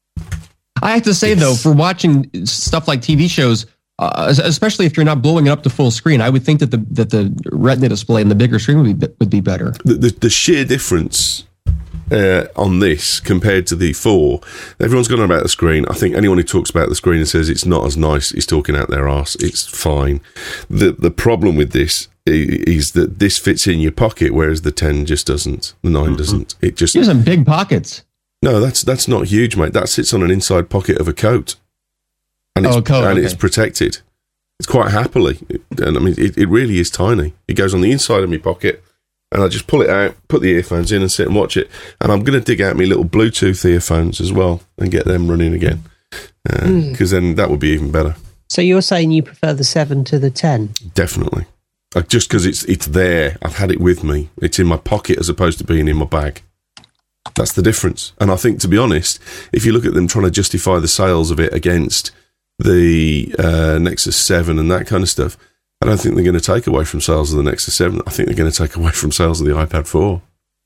[SPEAKER 5] I have to say though, for watching stuff like TV shows, especially if you're not blowing it up to full screen, I would think that the Retina display and the bigger screen would be better.
[SPEAKER 1] The sheer difference on this compared to the 4, everyone's gone on about the screen. I think anyone who talks about the screen and says it's not as nice is talking out their arse. It's fine. The problem with this is that this fits in your pocket, whereas the 10 just doesn't. The 9 doesn't. It just
[SPEAKER 5] gives them big pockets.
[SPEAKER 1] No, that's not huge, mate. That sits on an inside pocket of a coat, and it's protected. It's quite happily, and I mean, it really is tiny. It goes on the inside of my pocket, and I just pull it out, put the earphones in, and sit and watch it. And I'm going to dig out my little Bluetooth earphones as well and get them running again, because then that would be even better.
[SPEAKER 4] So you're saying you prefer the 7 to the 10?
[SPEAKER 1] Definitely, just because it's there. I've had it with me. It's in my pocket as opposed to being in my bag. That's the difference. And I think, to be honest, if you look at them trying to justify the sales of it against the Nexus 7 and that kind of stuff, I don't think they're going to take away from sales of the Nexus 7. I think they're going to take away from sales of the iPad 4.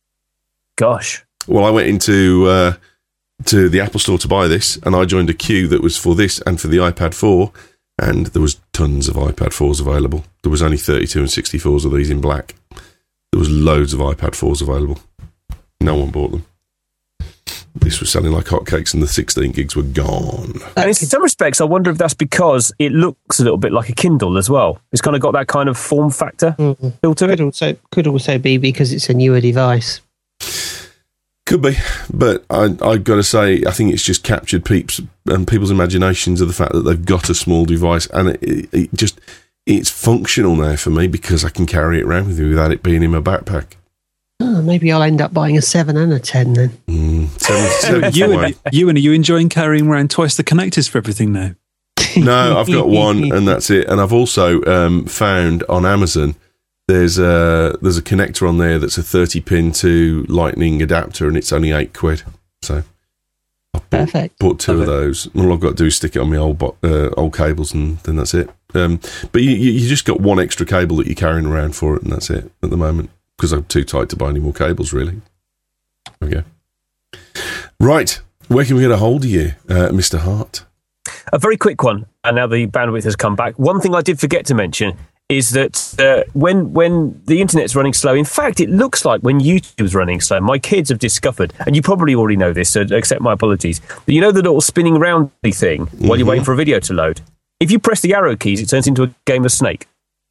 [SPEAKER 2] Gosh.
[SPEAKER 1] Well, I went into to the Apple Store to buy this, and I joined a queue that was for this and for the iPad 4, and there was tons of iPad 4s available. There was only 32 and 64s of these in black. There was loads of iPad 4s available. No one bought them. This was selling like hotcakes, and the 16 gigs were gone.
[SPEAKER 2] And in some respects, I wonder if that's because it looks a little bit like a Kindle as well. It's kind of got that kind of form factor feel to it.
[SPEAKER 4] Could also be because it's a newer device.
[SPEAKER 1] Could be, but I've got to say, I think it's just captured people's imaginations of the fact that they've got a small device, and it's functional now for me because I can carry it around with me without it being in my backpack.
[SPEAKER 4] Oh, maybe I'll end up buying a 7 and a 10 then.
[SPEAKER 3] Ewan, are you enjoying carrying around twice the connectors for everything now?
[SPEAKER 1] No, I've got one, and that's it. And I've also found on Amazon there's a connector on there that's a 30-pin to Lightning adapter, and it's only £8. So I bought 2 of those. All I've got to do is stick it on my old cables, and then that's it. But you just got one extra cable that you're carrying around for it, and that's it at the moment. Because I'm too tight to buy any more cables, really. There we go. Right. Where can we get a hold of you, Mr. Hart?
[SPEAKER 2] A very quick one, and now the bandwidth has come back. One thing I did forget to mention is that when the internet's running slow, in fact, it looks like when YouTube's running slow, my kids have discovered, and you probably already know this, so accept my apologies, that you know the little spinning roundy thing while you're waiting for a video to load? If you press the arrow keys, it turns into a game of Snake.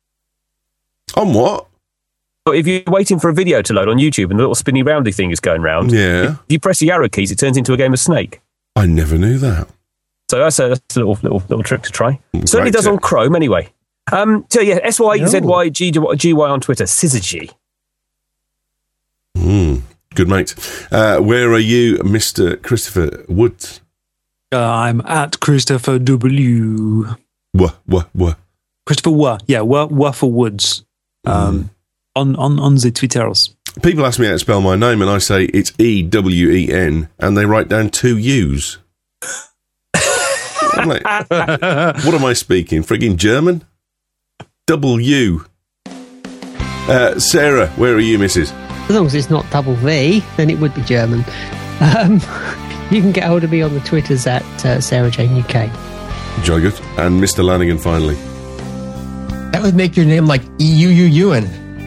[SPEAKER 1] On what?
[SPEAKER 2] If you're waiting for a video to load on YouTube and the little spinny roundy thing is going round, if you press the arrow keys, it turns into a game of Snake.
[SPEAKER 1] I never knew that.
[SPEAKER 2] So that's a little trick to try. Certainly does on Chrome anyway. So yeah, SYZYGY on Twitter, ScissorG.
[SPEAKER 1] Good mate. Where are you, Mr. Christopher Woods?
[SPEAKER 3] I'm at Christopher W.
[SPEAKER 1] What?
[SPEAKER 3] Christopher W. Yeah, W for Woods. On the Twitters.
[SPEAKER 1] People ask me how to spell my name, and I say it's EWEN, and they write down 2 U's. I'm like, what am I speaking? Frigging German? W. Sarah, where are you, Mrs.?
[SPEAKER 4] As long as it's not double V, then it would be German. You can get hold of me on the Twitters at Sarah Jane UK.
[SPEAKER 1] Jolly good. And Mr. Lanigan, finally.
[SPEAKER 5] That would make your name like Ewan.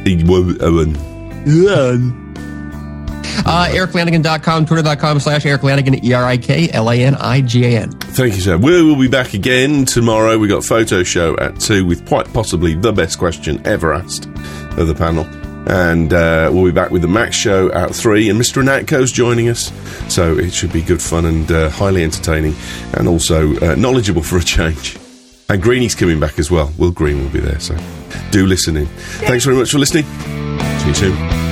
[SPEAKER 5] EricLanigan.com, Twitter.com/Eric Lanigan, ErikLanigan.
[SPEAKER 1] Thank you, sir. We will be back again tomorrow. We got Photo Show at 2 with quite possibly the best question ever asked of the panel. And we'll be back with the Max Show at 3, and Mr. Anatko's joining us. So it should be good fun and highly entertaining, and also knowledgeable for a change. And Greenie's coming back as well. Will Green will be there, so do listen in. Thanks very much for listening. See you soon.